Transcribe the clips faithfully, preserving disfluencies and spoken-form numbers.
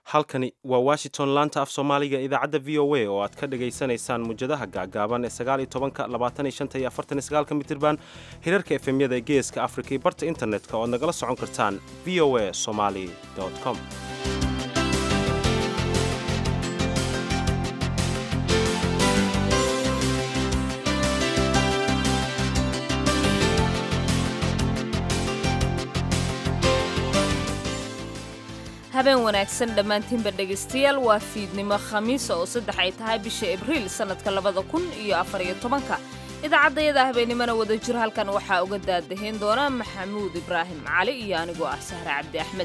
halkani waa Washington laanta af Soomaaliga idaacadda V O A oo aad ka dhageysanaysaan mujadaha gaagaaban ee sagaal iyo tobanka labaatan iyo shanta iyo afartan iyo sagaal mitirban hirarka F M yada ee geeska Afrika iyo barta internetka oo nagala socon kartaan v o a somali dot com. habeen wanaagsan dhammaantiinba dhegaystayaal waa fiidnimo khamiis oo saddex ay tahay bisha Abriil sanadka labada kun iyo afar iyo tobanka idaacadayada habeenimana wada jir halkan waxaa uga daadahin doona Maxamuud Ibraahim Cali iyo anigoo ah Sahra Cabdi Axmed.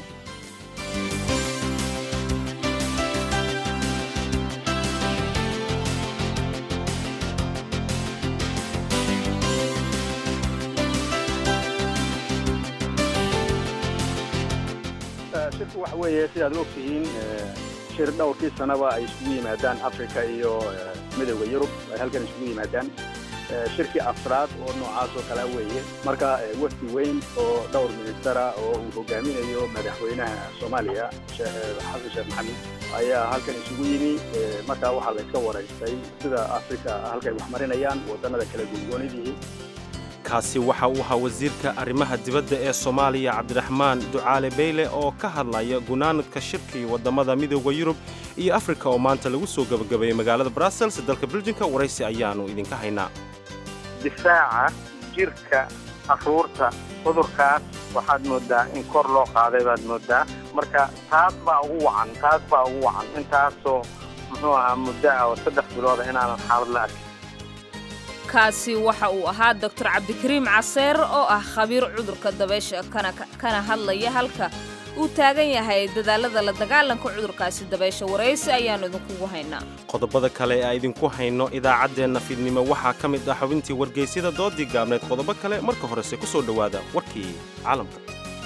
shirku waxa weeye sidaad ogtihiin shir dhowrkii sanaba ay isugu yimaadaan Afrika iyo midowga Yurub ay halkan isugu yimaadaan shirkii afraad oo noocaas oo kala weeye marka wafdi weyn oo dhowr ministara oo uu hogaaminayo madaxweynaha Soomaaliya Xasan Sheekh Maxamed ayaa halkan isugu yimi marka waxa la iska wareystay sida Afrika halkay wax marinayaan wadannada kala duwanidii kaasi waxa uu ahaa wasiirka arrimaha dibadda ee Soomaaliya Cabdiraxmaan Ducaale Beyle oo ka hadlaya gunaanadka shirkii wadamada midowga Yurub iyo Afrika oo maanta lagu soo gabagabeeyay magaalada Brussels dalka Belgium waraysi ayaanu idinka haynaa. difaaca jirka afruurta cudurkaas waxaad moodaa in kor loo qaaday baad moodaa marka taas baa ugu wacan taas baa ugu wacan intaasoo muxuu ahaa muddo oo saddex bilood inaanan xaalad la arkin. kaasi waxa uu ahaa Doctor Cabdikariim Caseer oo ah khabiir cudurka dabaysha kana kana hadlaya halka uu taagan yahay dadaalada la dagaalanka cudurkaasi dabaysha waraysi ayaanu idinku haynaa. qodobada kale ee idinku hayno idaacadeena fiidnimo waxaa ka mid ah xubintii wargeysyada doodii gaabneed qodobo kale marka horese ku soo dhawaada warkii caalamka.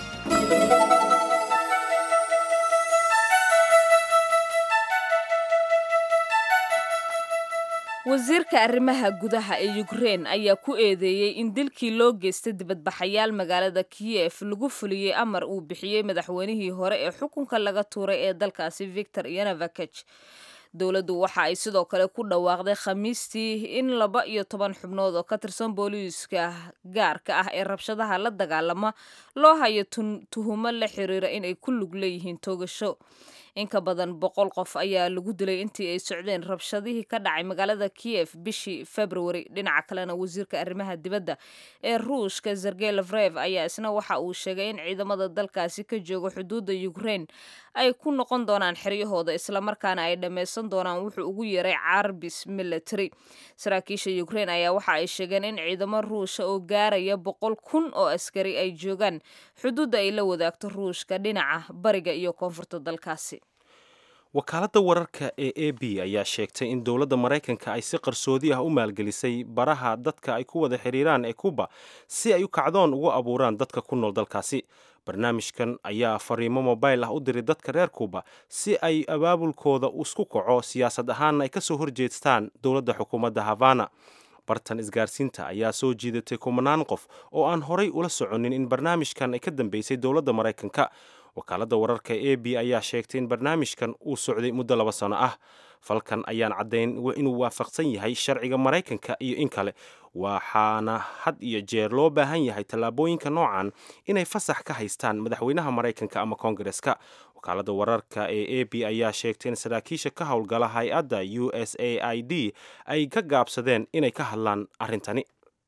wasiirka arrimaha gudaha ee Ukraine ayaa ku eedeeyay in dilkii loo geystay dibadbaxayaal magaalada Kiev lagu fuliyay amar uu bixiyay madaxweynihii hore ee xukunka laga tuuray ee dalkaasi Viktor Yanukovych. dawladdu waxa ay sidoo kale ku dhawaaqday Khamiistii in laba iyo toban xubnood oo ka tirsan booliiska gaarka ah ee rabshadaha la dagaalama loo hayo tuhumo la xiriira in ay ku lug leeyihiin toogasho. in ka badan boqol qof ayaa lagu dilay intii ay socdeen rabshadihii ka dhacay magaalada Kiev bishii February. dhinaca kalena wasiirka arrimaha dibadda ee Ruushka Sergey Lavrov ayaa isna waxa uu sheegay in ciidamada dalkaasi ka jooga xuduudda Ukraine ay ku noqon doonaan xeryahooda isla markaana ay dhameysan doonaan wuxuu ugu yeeray carbis military. saraakiisha Ukraine ayaa waxa ay sheegeen in ciidamo Ruush oo gaaraya boqol kun oo askari ay joogaan xuduudda ay la wadaagto Ruushka dhinaca bariga iyo koonfurta dalkaasi. wakaaladda wararka ee A B ayaa sheegtay in dowladda Mareykanka ay si qarsoodi ah u maalgelisay baraha dadka ay ku wada xiriiraan ee Cuba si ay u kacdoon ugu abuuraan dadka ku nool dalkaasi. barnaamijkan ayaa fariimo mobile ah u diray dadka reer Cuba si ay abaabulkooda isku kaco siyaasad ahaan ay ka soo horjeestaan dowladda xukuumadda Havana. bartan isgaarsiinta ayaa soo jiidatay kumanaan qof oo aan horay ula soconin in barnaamijkan ay ka dambeysay dowladda Mareykanka. wakaaladda wararka A B ayaa sheegtay in barnaamijkan uu socday muddo laba sano ah. falkan ayaan caddayn inuu waafaqsan yahay sharciga Mareykanka iyo in kale waxaana had iyo jeer loo baahan yahay tallaabooyinka noocan inay fasax ka haystaan madaxweynaha Mareykanka ama Koongareeska. wakaaladda wararka ee A B ayaa sheegtay in saraakiisha ka howlgala hay-adda U S A I D ay ka gaabsadeen inay ka hadlaan arrintani.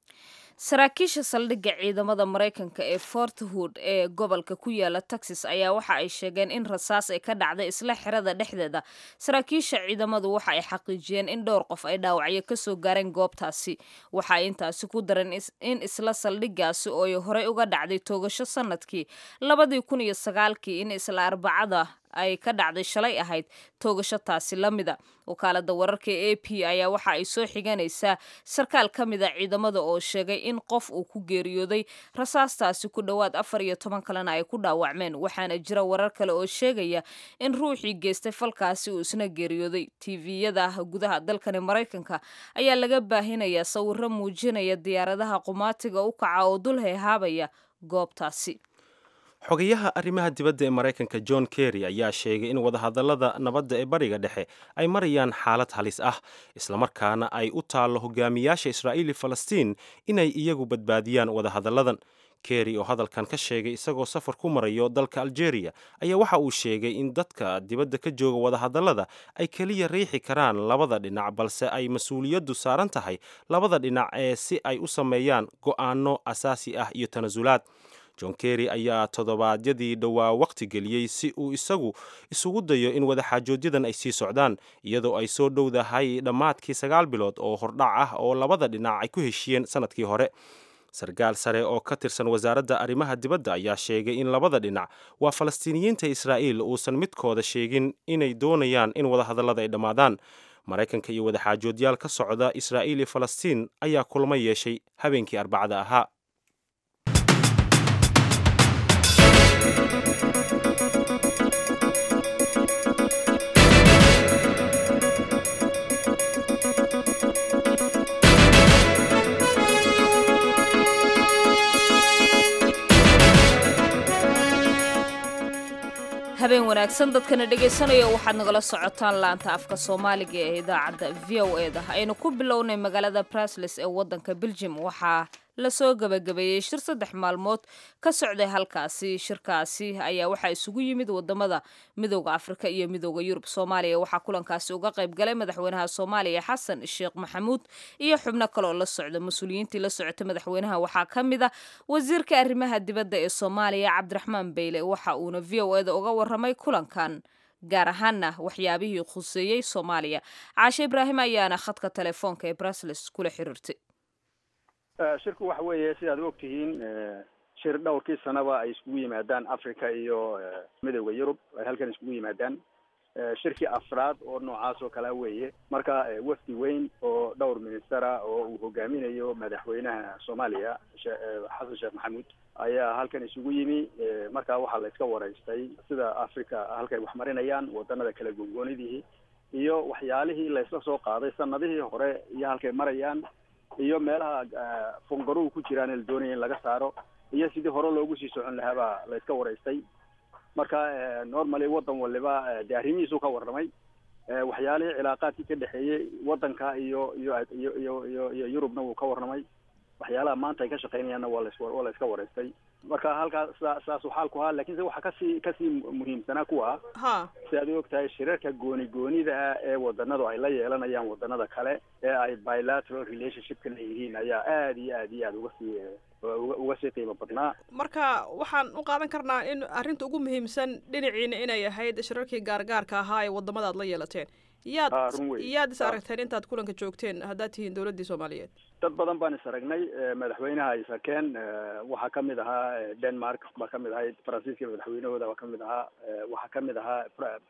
saraakiisha saldhigga ciidamada Mareykanka ee Fort Hood ee gobolka ku yaala Texas ayaa waxa ay sheegeen in rasaas ay ka dhacday isla xirada dhexdeeda. saraakiisha ciidamadu waxa ay xaqiijiyeen in dhowr qof ay dhaawacyo ka soo gaareen goobtaasi. waxa ay intaasi ku dareen in isla saldhiggaasi oo ay horey uga dhacday toogasho sanadkii labadii kun iyo sagaalkii in isla Arbacada ay ka dhacday shalay ahayd toogasho taasi lamida. wakaaladda wararka ee A P ayaa waxa ay soo xiganaysaa sarkaal ka mid ah ciidamada oo sheegay in qof uu ku geeriyooday rasaastaasi ku dhowaad afar iyo toban kalena ay ku dhaawacmeen. waxaana jira warar kale oo sheegaya in ruuxii geystay falkaasi uu isna geeriyooday. tviyada gudaha dalkani Mareykanka ayaa laga baahinayaa sawirro muujinaya diyaaradaha qumaatiga u kaca oo dul heehaabaya goobtaasi. xogayaha arrimaha dibadda ee maraykanka john kerry ayaa sheegay in wadahadallada nabadda ee bariga dhexe ay marayaan xaalad halis ah islamarkaana ay u taallo hogaamiyaasha israa'iili falastiin inay iyagu badbaadiyaan wadahadalladan kerry oo hadalkan ka sheegay isagoo safar ku marayo dalka algeria ayaa waxa uu sheegay in dadka dibadda ka jooga wadahadallada ay keliya riixi karaan labada dhinac balse ay mas-uuliyaddu saaran tahay labada dhinac ee si ay u sameeyaan go'aano asaasi ah iyo tanasulaad john kerry ayaa toddobaadyadii dhowaa waqti geliyey si uu isagu isugu dayo in wadaxaajoodyadan ay sii socdaan iyadoo ay soo dhowdahay dhammaadkii sagaal bilood oo hordhac ah oo labada dhinac ay ku heshiyeen sannadkii hore sarkaal sare oo ka tirsan wasaaradda arrimaha dibadda ayaa sheegay in labada dhinac waa falastiiniyiinta israa'iil uusan midkooda sheegin inay doonayaan in wadahadallada ay dhammaadaan maraykanka iyo wadaxaajoodyaal ka socda israa'iil iyo falastiin ayaa kulmo yeeshay habeenkii arbacada ahaa habeen wanaagsan dadkana dhegaysanaya waxaad nagala socotaan laanta afka soomaaliga ee idaacadda v o e da aynu ku bilownay magaalada brusles ee wadanka belgium waxaa lasoo gabagabeeyey shir saddex maalmood ka socday halkaasi shirkaasi ayaa waxaa isugu yimid wadamada midooda afrika iyo midooda yurub soomaaliya waxaa kulankaasi uga qayb galay madaxweynaha soomaaliya xasan sheekh maxamuud iyo xubno kaloo la socda mas-uuliyiintii la socotay madaxweynaha waxaa ka mid a wasiirka arrimaha dibadda ee soomaaliya cabdiraxmaan beyle waxa uuna v o e da uga waramay kulankan gaar ahaana waxyaabihii khuseeyey soomaaliya caashe ibraahim ayaana khadka telefoonka ee brusles kula xiriirtay shirku waxa weeye sidaad og tihiin shir dhowrkii sanaba ay iskugu yimaadaan africa iyo midooda yurub ay halkan iskugu yimaadaan shirkii afraad oo noocaas oo kalea weeye marka wafdi weyn oo dhowr ministera oo uu hogaaminayo madaxweynaha soomaaliya xasan sheekh maxamuud ayaa halkan isugu yimi markaa waxaa la iska waraystay sida africa halkay wax marinayaan wadanada kala goongoonidihii iyo waxyaalihii la isla soo qaaday sanadihii hore iyo halkay marayaan iyo meelaha fungaruhu ku jiraan la doonaya in laga saaro iyo sidii hore loogu sii socon lahaabaa la iska waraystay marka normally wadan waliba dee arrimihiisu ka warramay waxyaalihii cilaaqaadkii ka dhexeeyey wadanka iyo iyo iyo iyo iyo iyo yurubna wuu ka warramay waxyaalaha maanta ay ka shaqeynayaanna waa la waa la iska waraystay marka halkaas saas xaal ku ahaa laakiinse waxa kasii kasii muhiimsanaa kuwa ha si aad ogtahay shirarka gooni goonida ah ee wadanadu ay la yeelanayaan wadanada kale ee ay bilateral relationship ka leeyihiin ayaa aad iyo aad iyo aad uga sii uga sii qiimo badnaa marka waxaan u qaadan karnaa in arrinta ugu muhiimsan dhinaciina inay ahayd shirarkii gaargaarka ahaa ee wadamada aad la yeelateen yaad yaad is aragteen intaad kulanka joogteen haddaad tihiin dawladdii soomaaliyeed dad badan baan is aragnay madaxweynaha is arkeen waxaa kamid ahaa denmark baa kamid ahayd faransiiska madaxweynahooda baa kamid ahaa waxaa kamid ahaa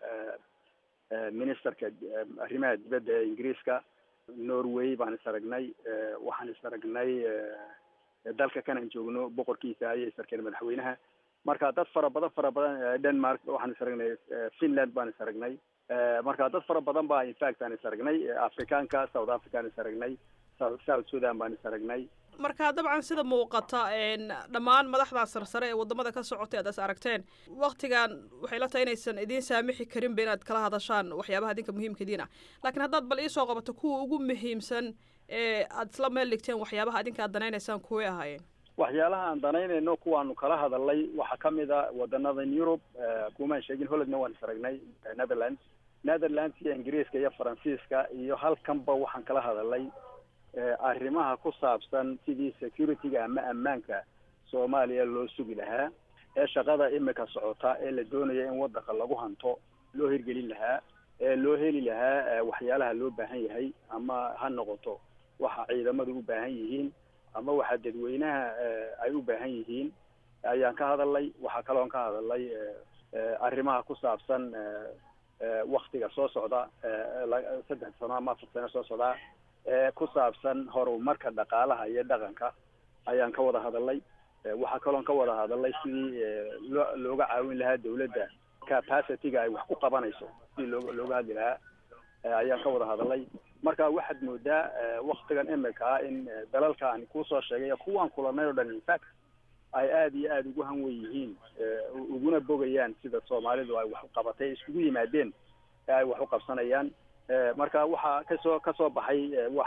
ministerka arrimaha dibadda ee ingiriiska norway baan is aragnay waxaan is aragnay dalka kanan joogno boqorkiisa ayay is arkeen madaxweynaha marka dad fara badan fara badan denmark waxaan is aragnay finland baan is aragnay marka dad fara badan baa infact aan is aragnay afrikaanka south african is aragnay south sudan baan is aragnay marka dabcan sida muuqata dhammaan madaxda sarsare ee wadamada ka socotay aad is aragteen waktigan waxay la tahay inaysan idiin saamixi karinba inaad kala hadashaan waxyaabaha idinka muhiimka idiin ah laakiin haddaad bal iisoo qabato kuwa ugu muhiimsan ee aad isla meel dhigteen waxyaabaha idinka aad danaynaysaan kuway ahaayeen waxyaalaha aan danaynayno kuwaanu kala hadalay waxaa kamid a wadanadan Europe kumaan sheegin Hollandna waan is aragnay Netherlands Netherlands iyo Ingiriiska iyo Faransiiska iyo halkanba waxaan kala hadalay arrimaha ku saabsan sidii security-ga ama ammaanka Soomaaliya loo sugi lahaa ee shaqada imika socota ee la doonayo in wadanka lagu hanto loo hirgelin lahaa ee loo heli lahaa waxyaalaha loo baahan yahay ama ha noqoto waxa ciidamadu u baahan yihiin ama waxa dadweynaha ay u baahan yihiin ayaan ka hadalay waxa kale oo ka hadalay arrimaha ku saabsan waqtiga soo socda saddex sano ama afar sano soo socda ee ku saabsan horumarka dhaqaalaha iyo dhaqanka ayaan ka wada hadalay waxa kale oo ka wada hadalay sidii looga caawin lahaa dawladda capacity-ga ay wax ku qabanayso si looga looga hadli lahaa ayaan ka wada hadalay marka waxaad moodaa waqtigan imika in dalalka aan ku soo sheegay kuwaan kulanay oo dhan in fact ay aada iyo aada ugu hanwen yihiin uguna bogayaan sida soomaalidu ay wax u qabatay iskugu yimaadeen ee ay wax u qabsanayaan marka waxaa kasoo kasoo baxay wax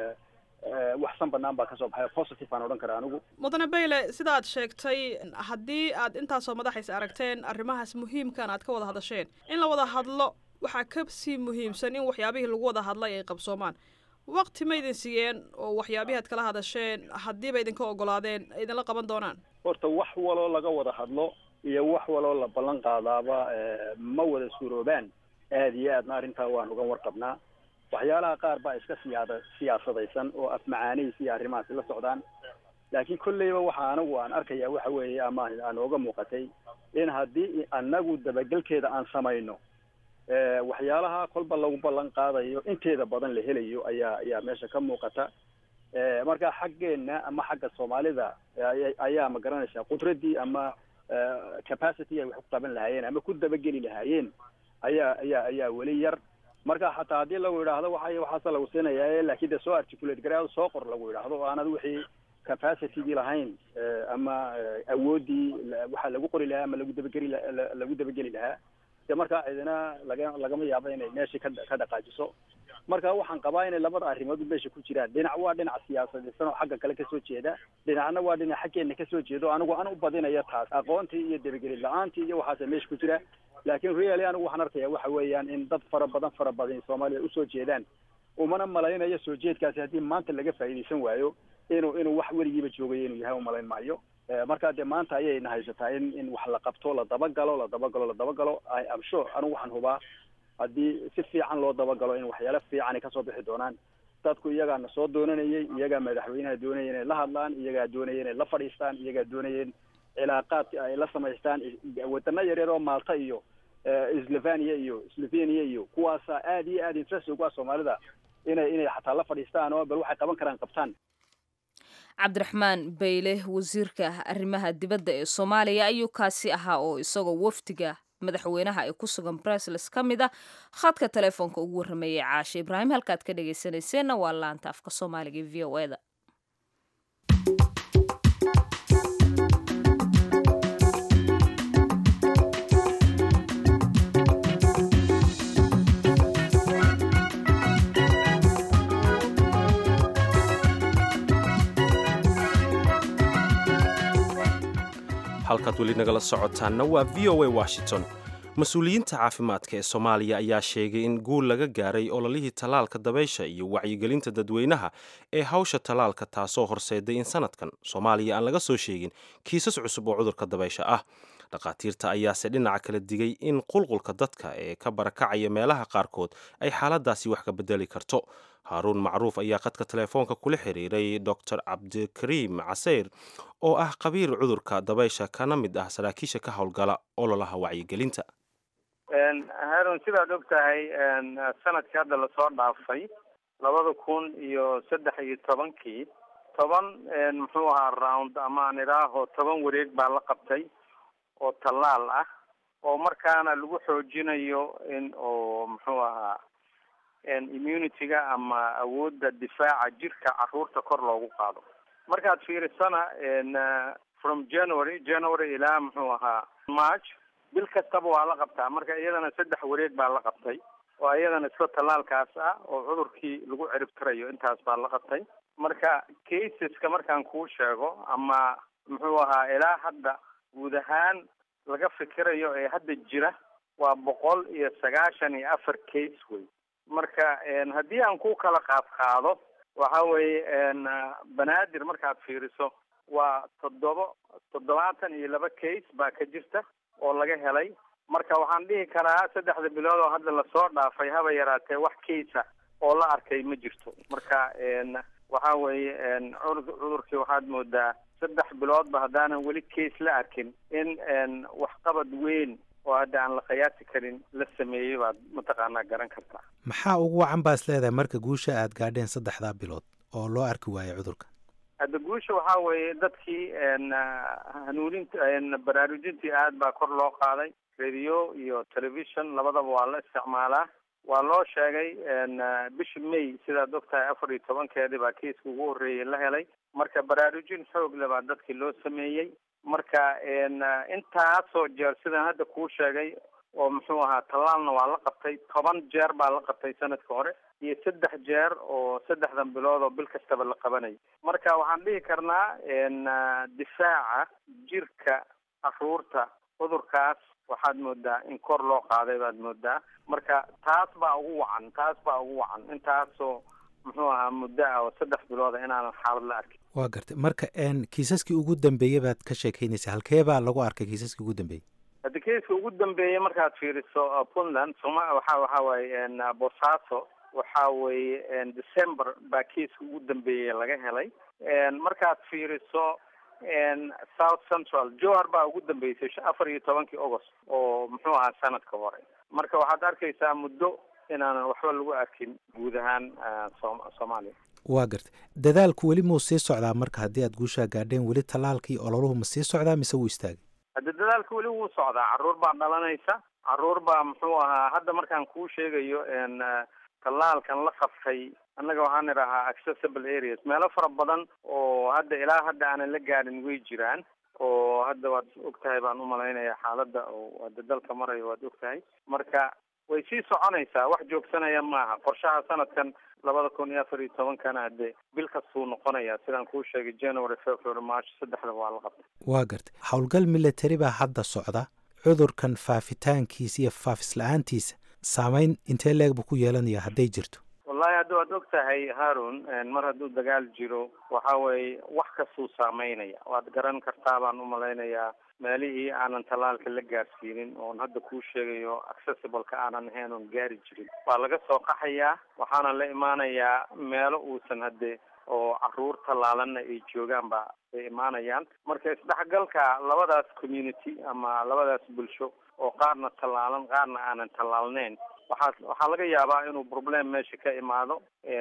wax san banaan baa kasoo baxay positive aan odhan karaa anigu mudane bayle sida aad sheegtay haddii aad intaasoo madaxays aragteen arrimahaas muhiimkan aad ka wada hadasheen in la wada hadlo waxaa ka sii muhiimsan in waxyaabihii lagu wada hadlay ay qabsoomaan waqti ma idin siiyeen oo waxyaabihii aad kala hadasheen haddiiba idinka ogolaadeen idinla qaban doonaan horta wax waloo laga wada hadlo iyo wax waloo la ballan qaadaaba ma wada suuroobaan aada iyo aadna arrintaa waan uga warqabnaa waxyaalaha qaar baa iska siyaada siyaasadaysan oo af macaanihiis iyo arrimahaasi la socdaan laakiin kolleyba waxa anigu aan arkaya waxa weeye ama aan ooga muuqatay in haddii annagu dabagelkeeda aan samayno waxyaalaha kolba lagu ballan qaadayo inteeda badan la helayo ayaa ayaa meesha ka muuqata marka xaggeena ama xagga soomaalida ayaa ma garanaysaa qudraddii ama capacity ay wax ku qaban lahaayeen ama ku dabageli lahaayeen ayaa ayaa ayaa weli yar marka xataa haddii lagu yidhaahdo waxay waxaase lagu siinayaa laakiin de soo articulate gareado soo qor lagu yidhaahdo oo aanad wixii capacitygii lahayn ama awooddii waxa lagu qori lahaa ama lagu dabageli lagu dabageli lahaa de marka idina laga lagama yaabo inay meeshii ka ka dhaqaajiso marka waxaan qabaa inay labada arrimood meesha ku jiraan dhinac waa dhinac siyaasadaysan oo xagga kale kasoo jeeda dhinacna waa dhinac xaggeena kasoo jeedo anigu aan u badinaya taas aqoontii iyo dabageli la-aantii iyo waxaase meesha ku jira laakiin really anigu waxaan arkaya waxa weeyaan in dad fara badan fara badan soomaaliya usoo jeedaan umana malaynayo soo jeedkaasi haddii maanta laga faa'iidaysan waayo inuu inuu wax weligiiba joogayo inuu yahay umalayn maayo markaa dee maanta ayayna haysataa in in wax la qabto la dabagalo la dabagalo la dabagalo i am sure anigu waxaan hubaa haddii si fiican loo dabagalo in waxyaalo fiican ay kasoo bixi doonaan dadku iyagaana soo doonanayay iyagaa madaxweynaha doonaya inay la hadlaan iyagaa doonaya inay la fadhiistaan iyagaa doonaya in cilaaqaadka ay la samaystaan wadano yaryar oo maalta iyo slovenia iyo slovenia iyo kuwaasa aada iyo aada interest ugu ah soomaalida inay inay xataa la fadhiistaan oo bal waxay qaban karaan qabtaan cabdiraxmaan bayle wasiirka arrimaha dibadda ee soomaaliya ayuu kaasi ahaa oo isagoo wafdiga madaxweynaha ee ku sugan brussels ka mid ah khadka telefoonka ugu warrameeyay caashe ibraahim halkaad ka dhegaysanayseena waa laanta afka soomaaliga e v o e da halkaad weli nagala socotaanna waa v o a washington mas-uuliyiinta caafimaadka ee soomaaliya ayaa sheegay in guul laga gaaray ololihii tallaalka dabaysha iyo wacyigelinta dadweynaha ee hawsha tallaalka taasoo horseeday in sanadkan soomaaliya aan laga soo sheegin kiisas cusub oo cudurka dabaysha ah dhakhaatiirta ayaase dhinaca kala digay in qulqulka dadka ee ka barakacaya meelaha qaarkood ay xaaladaasi wax ka bedeli karto haaruun macruuf ayaa khadka telefoonka kula xiriiray doctor cabdikariim caseyr oo ah qabiir cudurka dabaysha kana mid ah saraakiisha ka howlgala ololaha wacyigelinta haarun sidaad og tahay sanadkii hadda lasoo dhaafay labada kun iyo saddex iyo tobankii toban muxuu ahaa round ama aan idhaaho toban wareeg baa la qabtay oo tallaal ah oo markaana lagu xoojinayo in oo muxuu ahaa immunity-ga ama awoodda difaaca jirka carruurta kor loogu qaado markaad fiirisana from january january ilaa muxuu ahaa march bil kastaba waa la qabtaa marka iyadana saddex wareeg baa la qabtay oo iyadana isla tallaalkaas ah oo cudurkii lagu ciribtirayo intaas baa la qabtay marka caseska markaan kuu sheego ama muxuu ahaa ilaa hadda guud ahaan laga fikirayo ee hadda jira waa boqol iyo sagaashan iyo afar case wey marka haddii aan ku kala qaad qaado waxa weeye banaadir markaad fiiriso waa toddoba toddobaatan iyo laba case baa ka jirta oo laga helay marka waxaan dhihi karaa saddexda bilood oo hadda lasoo dhaafay haba yaraatee wax case ah oo la arkay ma jirto marka waxa weeye cudurkii waxaad moodaa saddex biloodba haddaanan weli case la arkin in waxqabad weyn oo hadda aan la qiyaasi karin la sameeyey baad mataqaanaa garan kartaa maxaa ugu wacan baa is leedahay marka guusha aad gaadheen saddexdaa bilood oo loo arki waayo cudurka hadda guusha waxaa weeye dadkii hanuuninta baraarujintii aad baa kor loo qaaday radio iyo television labadaba waa la isticmaalaa waa loo sheegay bishi may sidaad og tahay afar iyo tobankeedii baa kiiska ugu horreeyay la helay marka baraarujin xoog leh baa dadkii loo sameeyey marka intaasoo jeer sidaan hadda kuu sheegay oo muxuu ahaa tallaalna waa la qabtay toban jeer baa la qabtay sanadka hore iyo saddex jeer oo saddexdan bilood oo bil kastaba la qabanay marka waxaan dhihi karnaa difaaca jirka caruurta cudurkaas waxaad moodaa in kor loo qaaday baad moodaa marka taas baa ugu wacan taas baa ugu wacan intaasoo muxuu ahaa muddo ah oo saddex bilooda inaanan xaalad la arkin waa gartay marka kiisaskii ugu dambeeyey baad ka sheekaynaysa halkee baa lagu arkay kiisaskii ugu dambeeyey hadda kiiska ugu dambeeyey markaad fiiriso puntland soma waxa waxa waaye boosaaso waxa weeye december baa kiiska ugu dambeeyey laga helay markaad fiiriso south central johar baa ugu dambeysay afar iyo tobankii august oo muxuu ahaa sanadka hore marka waxaad arkaysaa muddo inaanan waxba lagu arkin guud ahaan soomaaliya waa gartay dadaalku weli muu sii socdaa marka haddii aad guushaa gaadheen weli tallaalkii ololuhu ma sii socdaa mise wuu istaagay hadda dadaalka weli wuu socdaa carruur baa dhalanaysa carruur baa muxuu ahaa hadda markaan kuu sheegayo tallaalkan la qabtay annaga waxaan idhahaa accessible areas meelo fara badan oo hadda ilaa hadda aanan la gaadhin way jiraan oo hadda waad og tahay baan u malaynayaa xaaladda oo hadda dalka marayo waad og tahay marka way sii soconaysaa wax joogsanaya maaha qorshaha sanadkan labada kun iyo afar iyo tobankana hadde bil kastuu noqonaya sidaan kuu sheegay january february march saddexda waa la qabtay waa gartay howlgal military baa hadda socda cudurkan faafitaankiisa iyo faafis la-aantiisa saameyn intee leeg buu ku yeelanaya hadday jirto wallahi hadda waad og tahay haarun mar hadduu dagaal jiro waxa weeye wax kastuu saameynaya waad garan kartaa baan u malaynayaa meelihii aanan tallaalka la gaarsiinin oon hadda kuu sheegayo accessibleka aanan ahayn oon gaari jirin waa laga soo qaxayaa waxaana la imaanayaa meelo uusan hadde oo carruur tallaalanna ay joogaan ba ay imaanayaan marka isdhexgalka labadaas community ama labadaas bulsho oo qaarna tallaalan qaarna aanan tallaalneyn waxaa waxaa laga yaabaa inuu problem meesha ka imaado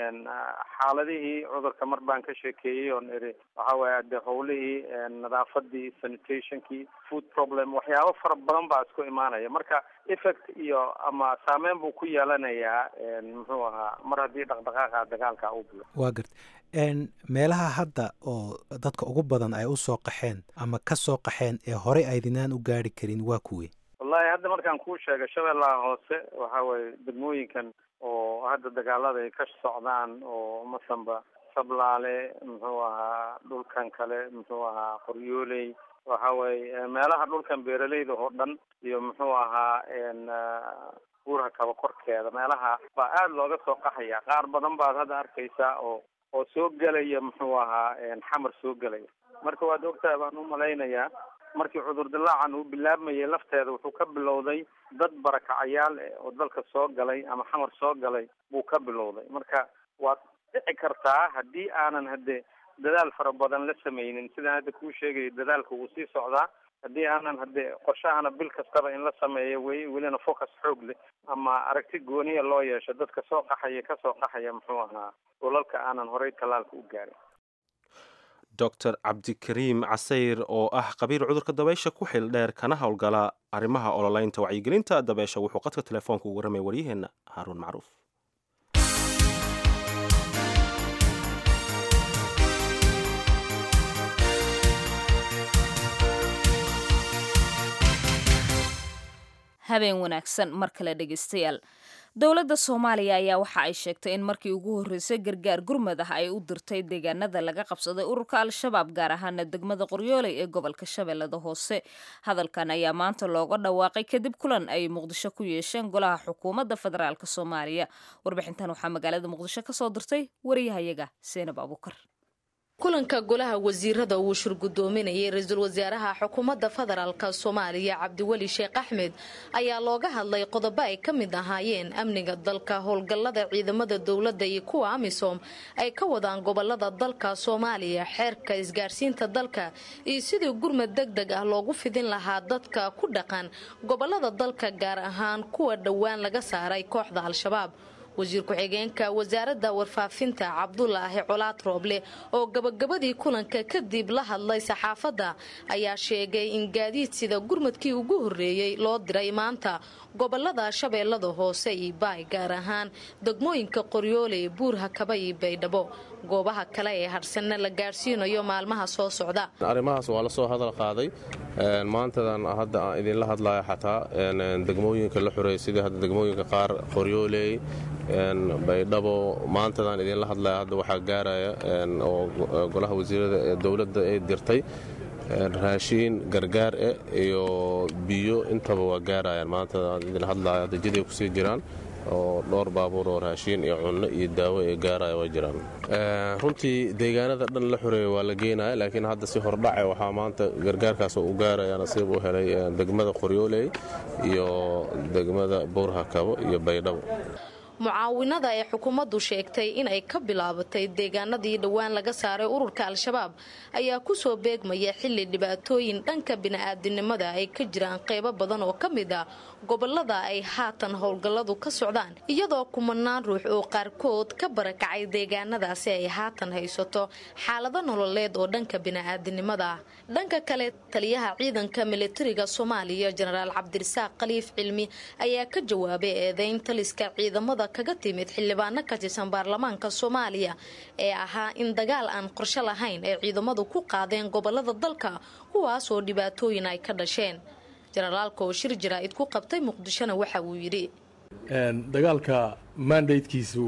xaaladihii cudurka mar baan ka sheekeeyey oon iri waxa weeye de howlihii nadaafadii sanitationkii food problem waxyaabo fara badan baa isku imaanaya marka effect iyo ama saameyn buu ku yeelanayaa muxuu ahaa mar haddii dhaqdhaqaaqa dagaalka uu bilo waa garta meelaha hadda oo dadka ugu badan ay usoo qaxeen ama ka soo qaxeen ee horey aydinaan u gaari karin waa kuwey wallahi hadda markaan kuu sheegay shabeellaha hoose waxa weeye degmooyinkan oo hadda dagaalada ay ka socdaan oo masanba sablaale muxuu ahaa dhulkan kale muxuu ahaa qoryooley waxa weeye meelaha dhulkan beeraleyda oo dhan iyo muxuu ahaa buurha kaba korkeeda meelaha baa aada looga soo qaxaya qaar badan baad hadda arkaysaa oo oo soo gelaya muxuu ahaa xamar soo gelaya marka waad ogtahay baan u malaynayaa markii cudur dilaacan uu bilaabmayay lafteeda wuxuu ka bilowday dad barakacayaal eh oo dalka soo galay ama xamar soo galay buu ka bilowday marka waad dhici kartaa haddii aanan hadde dadaal fara badan la sameynin sidaan hadda kuu sheegaya dadaalka wuu sii socdaa haddii aanan hadde qorshahana bil kastaba in la sameeyo wey welina focus xoog leh ama aragti gooniya loo yeesho dadka soo qaxaya ka soo qaxaya muxuu ahaa dhulalka aanan horey tallaalka u gaarin doctor cabdikariim casayr oo ah khabiir cudurka dabeysha ku xil dheer kana howlgala arrimaha ololeynta wacyigelinta dabeysha wuxuu qadka telefoonka ugu warramay waryaheena haaruun macruuf habeen wanaagsan mar kale dhegeystayaal dowladda soomaaliya ayaa waxa ay sheegtay in markii ugu horreysay gargaar gurmad ah ay u dirtay deegaanada laga qabsaday ururka al-shabaab gaar ahaana degmada qoryooley ee gobolka shabeellada hoose hadalkan ayaa maanta looga dhawaaqay kadib kulan ay muqdisho ku yeesheen golaha xukuumadda federaalk soomaaliya warbixintan waxaa magaalada muqdisho ka soo dirtay wariyahayaga seenab abuukar kulanka golaha wasiirada uu shir gudoominayay ra-iisul wasaaraha xukuumadda federaalka soomaaliya cabdiweli sheekh axmed ayaa looga hadlay qodobo ay ka mid ahaayeen amniga dalka howlgallada ciidamada dowladda iyo kuwa amisom ay ka wadaan gobolada dalka soomaaliya xeerka isgaarsiinta dalka iyo sidii gurmad deg deg ah loogu fidin lahaa dadka ku dhaqan gobolada dalka gaar ahaan kuwa dhowaan laga saaray kooxda al-shabaab wasiir ku-xigeenka wasaaradda warfaafinta cabdulaahi colaad rooble oo gabagabadii kulanka kadib la hadlay saxaafadda ayaa sheegay in gaadiid sida gurmadkii ugu horreeyey loo diray maanta gobolada shabeellada hoose iyo baay gaar ahaan degmooyinka qoryoole buurhakaba iyo baydhabo goobaha kale ee hadhsanna la gaadhsiinayo maalmaha soo socda. arrimahaas waa la soo hadal qaaday maantadan hadda aan idinla hadlayo xataa degmooyinka la xureeyay sidii hadda degmooyinka qaar qoryooley baydhabo maantadan idinla hadlaya hadda waxaa gaaraya oo golaha wasiirada ee dowladda ay dirtay raashiin gargaar eh iyo biyo intaba waa gaarayaan maantadan idin hadlaya hadda jiday kusii jiraan oo dhowr baabuur oo raashiin iyo cunno iyo daawo ee gaaraya waa jiraan. runtii deegaanada dhan la xureeya waa la geenaya laakiin hadda si hordhace waxaa maanta gargaarkaas u gaaraya nasiib u helay degmada qoryooley iyo degmada buurhakabo iyo baydhabo. mucaawinada ay xukuumaddu sheegtay in ay ka bilaabatay deegaanadii dhowaan laga saaray ururka al-shabaab ayaa ku soo beegmaya xilli dhibaatooyin dhanka bini'aadinimada ay ka jiraan qaybo badan oo ka mid ah gobolada ay haatan howlgalladu ka socdaan iyadoo kumanaan ruux oo qaarkood ka barakacay deegaanadaasi ay haatan haysato xaalado nololeed oo dhanka bini'aadinimada ah. dhanka kale taliyaha ciidanka militariga soomaaliya jenaraal cabdirasaaq khaliif cilmi ayaa ka jawaabay eedayn taliska ciidamada kaga timid xildhibaano ka tirsan baarlamaanka soomaaliya ee ahaa in dagaal aan qorshe lahayn ay ciidamadu ku qaadeen gobolada dalka kuwaas oo dhibaatooyin ay ka dhasheen. jenaraalka oo shir jaraa'id ku qabtay muqdishona waxa uu yidhi dagaalka mandatekiisu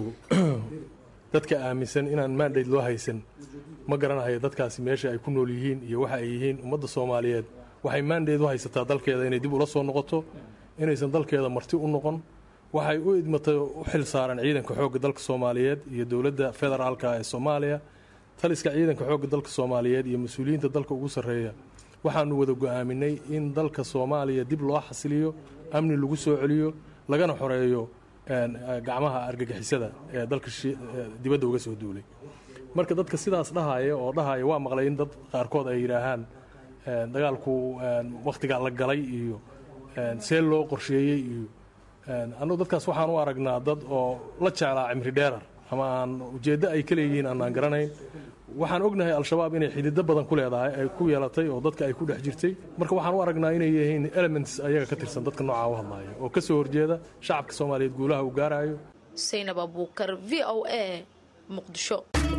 dadka aaminsan inaan mandate loo haysan ma garanayo dadkaasi meesha ay ku nool yihiin iyo waxa ay yihiin. ummadda soomaaliyeed waxay mandate u haysataa dalkeeda inay dib ula soo noqoto inaysan dalkeeda marti u noqon. waxay u idmatay u xil saaran ciidanka xoogga dalka soomaaliyeed iyo dowladda federaalka ee soomaaliya taliska ciidanka xoogga dalka soomaaliyeed iyo mas-uuliyiinta dalka ugu sarreeya waxaanu wada go'aaminay in dalka soomaaliya dib loo xasiliyo amni lagu soo celiyo lagana xoreeyo gacmaha argagixisada ee dalka dibadda uga soo duulay. marka dadka sidaas dhahaya oo dhahaya waa maqlay in dad qaarkood ay yidhaahaan dagaalku wakhtigaa la galay iyo see loo qorsheeyey iyo annugu dadkaas waxaan u aragnaa dad oo la jeclaa cimri dheerar ama aan ujeeddo ay ka leeyihiin aanaan garanayn. waxaan ognahay al-shabaab inay xidido badan ku leedahay ay ku yeelatay oo dadka ay ku dhex jirtay. marka waxaan u aragnaa inay yihiin elements ayaga ka tirsan dadka noocaa u hadlaya oo ka soo horjeeda shacabka soomaaliyeed guulaha uu gaarayo. saynab abuukar v o a muqdisho.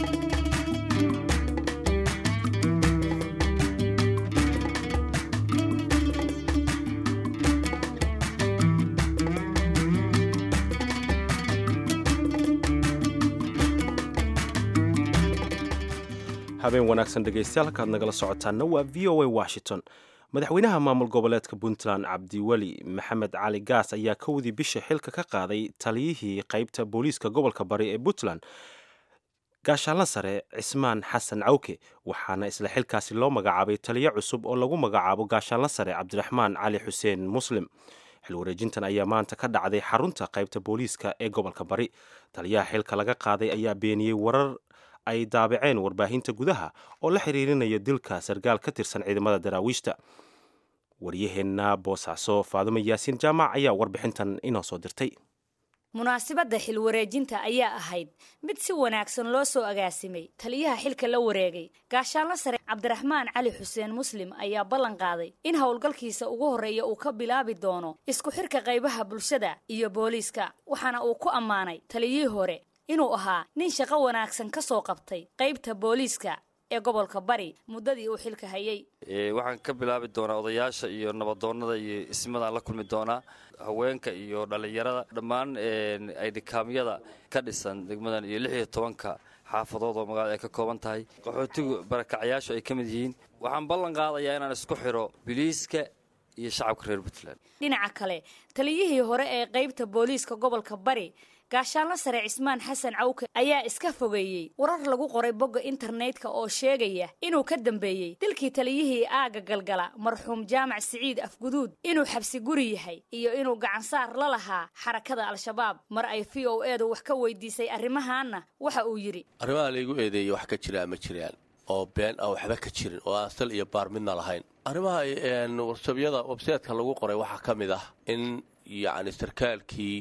habeen wanaagsan dhegaystayaal halkaad nagala socotaanna waa v o a washington. madaxweynaha maamul goboleedka puntland cabdiweli maxamed cali gaas ayaa kowdii bisha xilka ka qaaday taliyihii qaybta booliiska gobolka bari ee puntland gaashaanla sare cismaan xasan cawke waxaana isla xilkaasi loo magacaabay taliyo cusub oo lagu magacaabo gaashaanla sare cabdiraxmaan cali xuseen muslim. xil wareejintan ayaa maanta ka dhacday xarunta qaybta booliiska ee gobolka bari. taliyaha xilka laga qaaday ayaa beeniyey warar ay daabaceen warbaahinta gudaha oo la xiriirinaya dilka sargaal ka tirsan ciidamada daraawiishta. waryaheenna boosaaso faadumo yaasiin jaamac ayaa warbixintan inoo soo dirtay. munaasabadda xil wareejinta ayaa ahayd mid si wanaagsan loo soo agaasimay. taliyaha xilka la wareegay gaashaanla sare cabdiraxmaan cali xuseen muslim ayaa ballan qaaday in howlgalkiisa ugu horreeya uu ka bilaabi doono isku xirka qaybaha bulshada iyo booliiska waxaana uu ku ammaanay taliyihii hore inuu ahaa nin shaqo wanaagsan ka soo qabtay qaybta booliiska ee gobolka bari muddadii uu xilka hayay. waxaan ka bilaabi doonaa odayaasha iyo nabadoonnada iyo ismadaan la kulmi doonaa haweenka iyo dhallinyarada dhammaan aydhikaamyada ka dhisan degmadan iyo lix iyo tobanka xaafadood oo magaalada ay ka kooban tahay qaxootigu barakacyaashu ay ka mid yihiin. waxaan ballan qaadayaa inaan isku xiro biliiska iyo shacabka reer puntland. dhinaca kale taliyihii hore ee qaybta booliiska gobolka bari gaashaanla sare cismaan xasan cawke ayaa iska fogeeyey warar lagu qoray bogga internetka oo sheegaya inuu ka dambeeyey dilkii taliyihii aaga galgala marxuum jaamac siciid afguduud inuu xabsi guri yahay iyo inuu gacansaar la lahaa xarakada al-shabaab. mar ay v o edu wax ka weydiisay arrimahaanna waxa uu yidhi arrimaha laygu eedeeyey wax ka jiraa ma jiraan oo been ah waxba ka jirin oo aan sal iyo baar midna lahayn. arrimaha warsabiyada websaytka lagu qoray waxaa ka mid ah in yacni sarkaalkii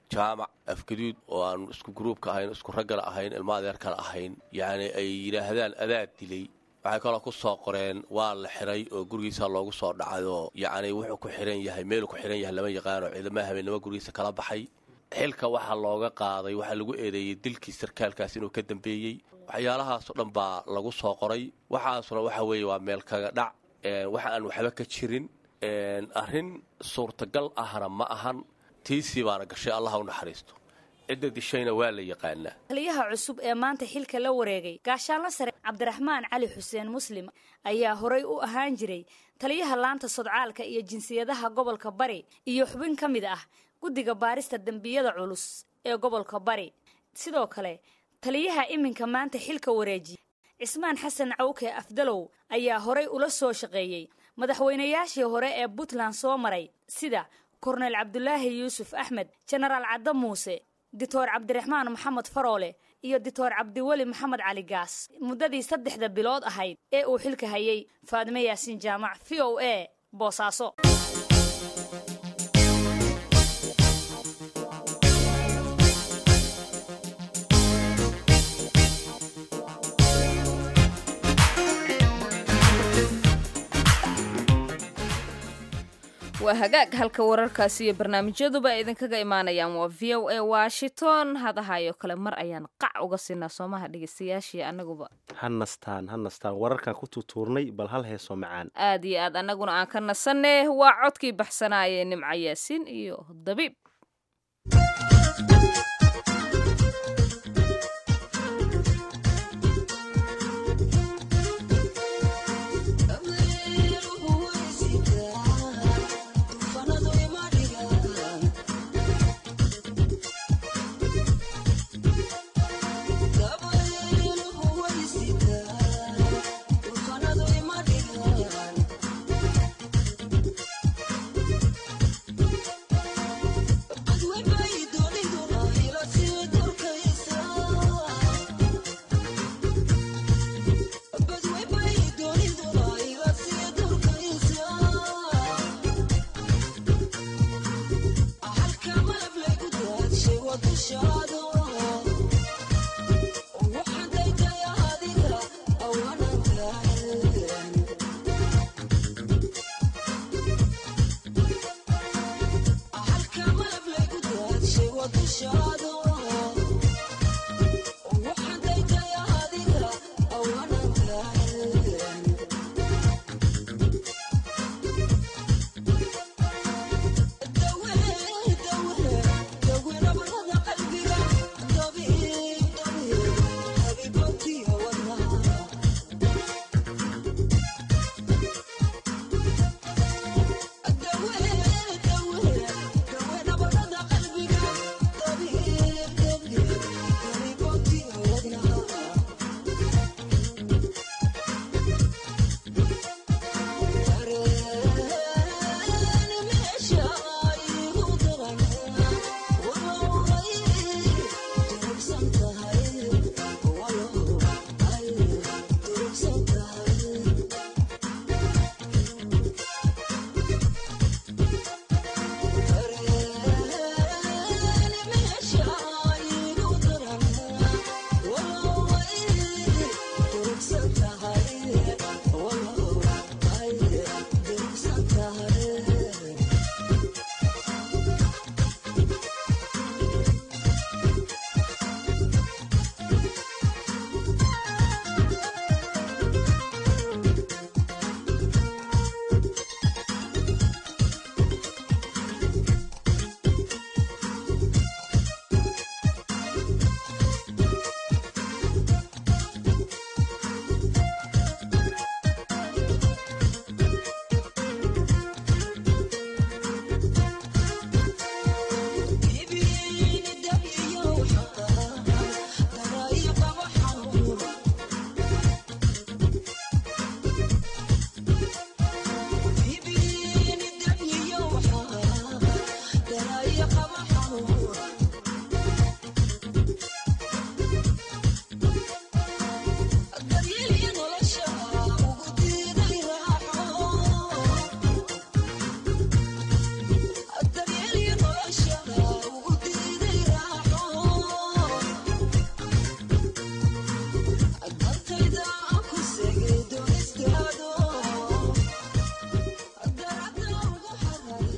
jaamac afgaduud oo aan isku gruubka ahayn isku raggana ahayn ilma adeerkana ahayn yacni ay yidhaahdaan adaa dilay waxay kaloo ku soo qoreen waa la xiray oo gurigiisa loogu soo dhacayoo yacni wuxuu ku xiran yahay meeluu ku xiran yahay lama yaqaano ciidamaha habeenimo gurigiisa kala baxay xilka waxaa looga qaaday waxaa lagu eedeeyey dilkii sarkaalkaas inuu ka dambeeyey waxyaalahaasoo dhan baa lagu soo qoray waxaasuna waxa weeye waa meel kaga dhac waxa aan waxba ka jirin arrin suurtagal ahna ma ahan tiisii baana gashay allaha u naxariisto cidda dishayna waa la yaqaanaa taliyaha cusub ee maanta xilka la wareegay gaashaanla sare cabdiraxmaan cali xuseen muslim ayaa horay u ahaan jiray taliyaha laanta sodcaalka iyo jinsiyadaha gobolka bari iyo xubin ka mid ah guddiga baarista dembiyada culus ee gobolka bari sidoo kale taliyaha iminka maanta xilka wareejiya cismaan xasan cawke afdalow ayaa horay ula soo shaqeeyey madaxweynayaashii hore ee puntland soo maray sida korneyl cabdulaahi yuusuf axmed jenaraal cadde muuse doctor cabdiraxmaan maxamed faroole iyo doctor cabdiweli maxamed cali gaas muddadii saddexda bilood ahayd ee uu xilka hayay faadime yaasiin jaamac v o a boosaaso waa hagaag halka wararkaasi iyo barnaamijyaduba ay idinkaga imaanayaan waa v o a washington hadahayo kale mar ayaan qac uga siinaa soomaha dhegeystayaashii annaguba ha nastaan ha nastaan wararkan ku tuutuurnay bal hal heesoo macaan aad iyo aad annaguna aan ka nasanne waa codkii baxsanaayee nimco yaasiin iyo dabiib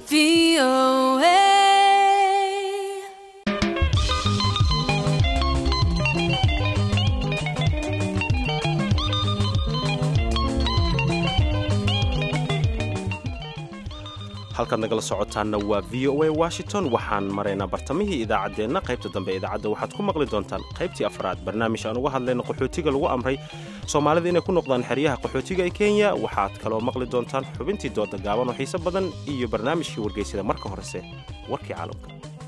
V O A. halkaad nagala socotaanna waa v o a washington waxaan maraynaa bartamihii idaacaddeenna qaybta dambe idaacadda waxaad ku maqli doontaan qaybtii afraad barnaamij aan uga hadlayno qaxootiga lagu amray soomaalida inay ku noqdaan xeryaha qaxootiga ee kenya waxaad kaloo maqli doontaan xubintii dooda gaaban oo xiise badan iyo barnaamijkii wargeysada marka horese warkii caalamka.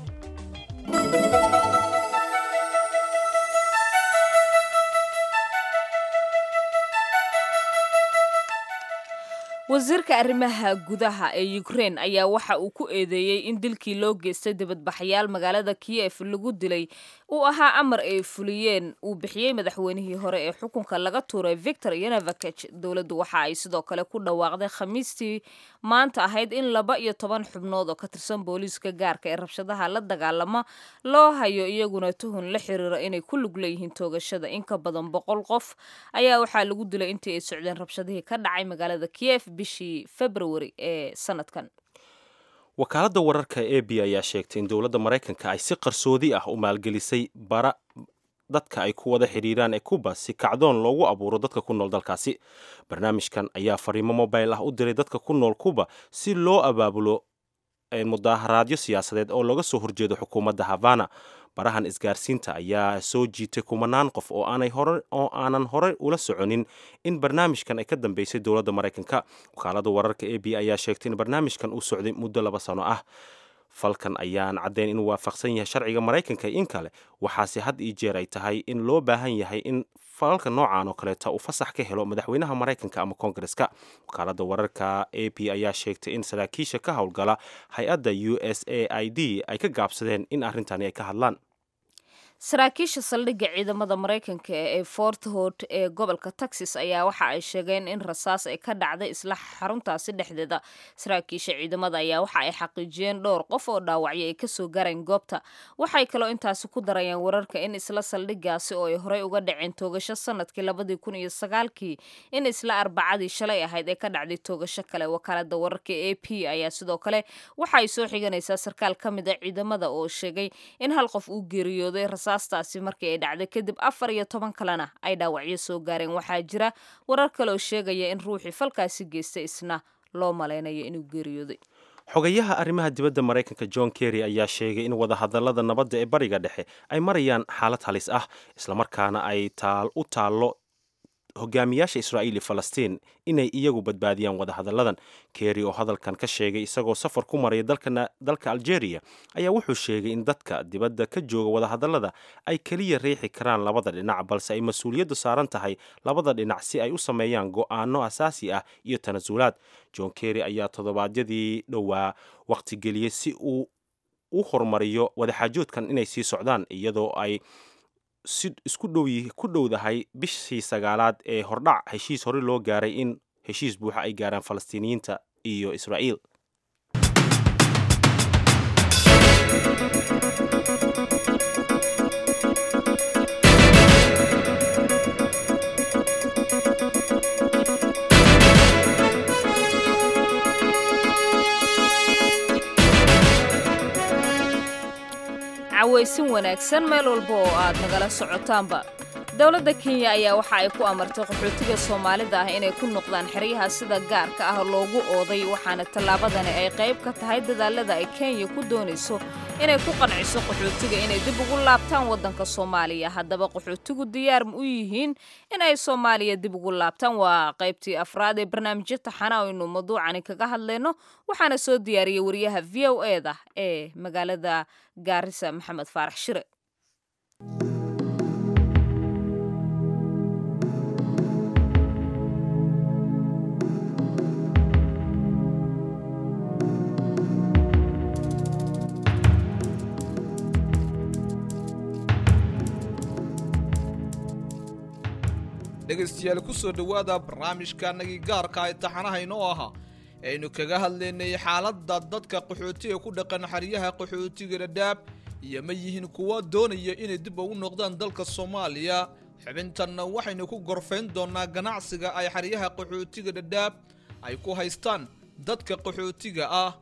wasiirka arrimaha gudaha ee Ukraine ayaa waxa uu ku eedeeyay in dilkii loo geystay dibadbaxayaal magaalada Kiev lagu dilay uu ahaa amar ay fuliyeen uu bixiyay madaxweynihii hore ee xukunka laga tuuray Viktor Yanukovych. dawladdu waxa ay sidoo kale ku dhawaaqday Khamiistii maanta ahayd in laba iyo toban xubnood oo ka tirsan booliiska gaarka ee rabshadaha la dagaalama loo hayo iyaguna tuhun la xiriira inay ku lug leeyihiin toogashada. in ka badan boqol qof ayaa waxaa lagu dilay intii ay socdeen rabshadihii ka dhacay magaalada Kiev bishii February ee sanadkan. wakaaladda wararka A B ayaa sheegtay in dowladda Mareykanka ay si qarsoodi ah u maalgelisay bara dadka ay ku wada xiriiraan ee Cuba si kacdoon loogu abuuro dadka ku nool dalkaasi. barnaamijkan ayaa fariimo mobile ah u diray dadka ku nool Cuba si loo abaabulo mudaharaadyo siyaasadeed oo looga soo horjeedo xukuumadda Havana. barahan isgaarsiinta ayaa soo jiitay kumanaan qof oo aanay hore oo aanan hore ula soconin in barnaamijkan ay ka dambeysay dowladda Mareykanka. wakaaladda wararka A B ayaa sheegtay in barnaamijkan uu socday muddo laba sano ah. falkan ayaan caddayn inuu waafaqsan yahay sharciga Mareykanka in kale waxaase had iyo jeer ay tahay in loo baahan yahay in falalka noocan oo kaleeta uu fasax ka helo madaxweynaha Mareykanka ama Koongareska. wakaaladda wararka A B ayaa sheegtay in saraakiisha ka howlgala hay-adda U S A I D ay ka gaabsadeen in arrintani ay ka hadlaan. saraakiisha saldhigga ciidamada Mareykanka ee Fort Hood ee gobolka Texas ayaa waxa ay sheegeen in rasaas ay ka dhacday isla xaruntaasi dhexdeeda. saraakiisha ciidamada ayaa waxa ay xaqiijiyeen dhowr qof oo dhaawacyo ay ka soo gaareen goobta. waxay kaloo intaasi ku darayeen wararka in isla saldhiggaasi oo ay horey uga dhaceen toogasho sanadkii labadii kun iyo sagaalkii in isla arbacadii shalay ahayd ee ka dhacday toogasho kale. wakaaladda wararka A P ayaa sidoo kale waxa ay soo xiganaysaa sarkaal ka mid ah ciidamada oo sheegay in hal qof uu geeriyooday taasi markii ay dhacday kadib afar iyo toban kalena ay dhaawacyo soo gaareen. waxaa jira warar kale oo sheegaya in ruuxii falkaasi geystay isna loo malaynayo inuu geeriyooday. xogayaha arrimaha dibadda Mareykanka John Kerry ayaa sheegay in wadahadallada nabadda ee bariga dhexe ay marayaan xaalad halis ah islamarkaana ay taal u taallo hogaamiyaasha Israa'iil iyo Falastiin inay iyagu badbaadiyaan wadahadalladan. Kerry oo hadalkan ka sheegay isagoo safar ku maraya dalka dalka Algeria ayaa wuxuu sheegay in dadka dibadda ka jooga wadahadallada ay kaliya riixi karaan labada dhinac balse ay mas'uuliyaddu saaran tahay labada dhinac si ay u sameeyaan go'aano asaasi ah iyo tanasulaad. John Kerry ayaa toddobaadyadii dhowaa waqti geliyay si uu u horumariyo wadaxaajoodkan inay sii socdaan iyadoo ay si isku dhow ku dhowdahay bishii sagaalaad ee hordhac heshiis hore loo gaaray in heshiis buuxa ay gaaraan Falastiiniyiinta iyo Israa'iil. cawaysin wanaagsan meel walba oo aad nagala socotaanba. dowladda Kenya ayaa waxa ay ku amartay qaxootiga Soomaalida ah inay ku noqdaan xeryaha sida gaarka ah loogu ooday waxaana tallaabadani ay qayb ka tahay dadaalada ay Kenya ku doonayso inay ku qanciso qaxootiga inay dib ugu laabtaan wadanka Soomaaliya. haddaba qaxootigu diyaar ma u yihiin inay Soomaaliya dib ugu laabtaan? waa qaybtii afraad ee barnaamijka taxana oo inuu mawduucani kaga hadlayno waxaana soo diyaariyay wariyaha V O A da ee magaalada Gaarisa Maxamed Faarax Shire. dhegaystayaal ku soo dhawaada barnaamijkaanagii gaarka ee taxanaha inoo ahaa aynu kaga hadlaynay xaaladda dadka qaxootiga ku dhaqan xeryaha qaxootiga Dadaab iyo ma yihiin kuwa doonaya inay dib ugu noqdaan dalka Soomaaliya. xubintanna waxaynu ku gorfayn doonaa ganacsiga ay xeryaha qaxootiga Dadaab ay ku haystaan dadka qaxootiga ah.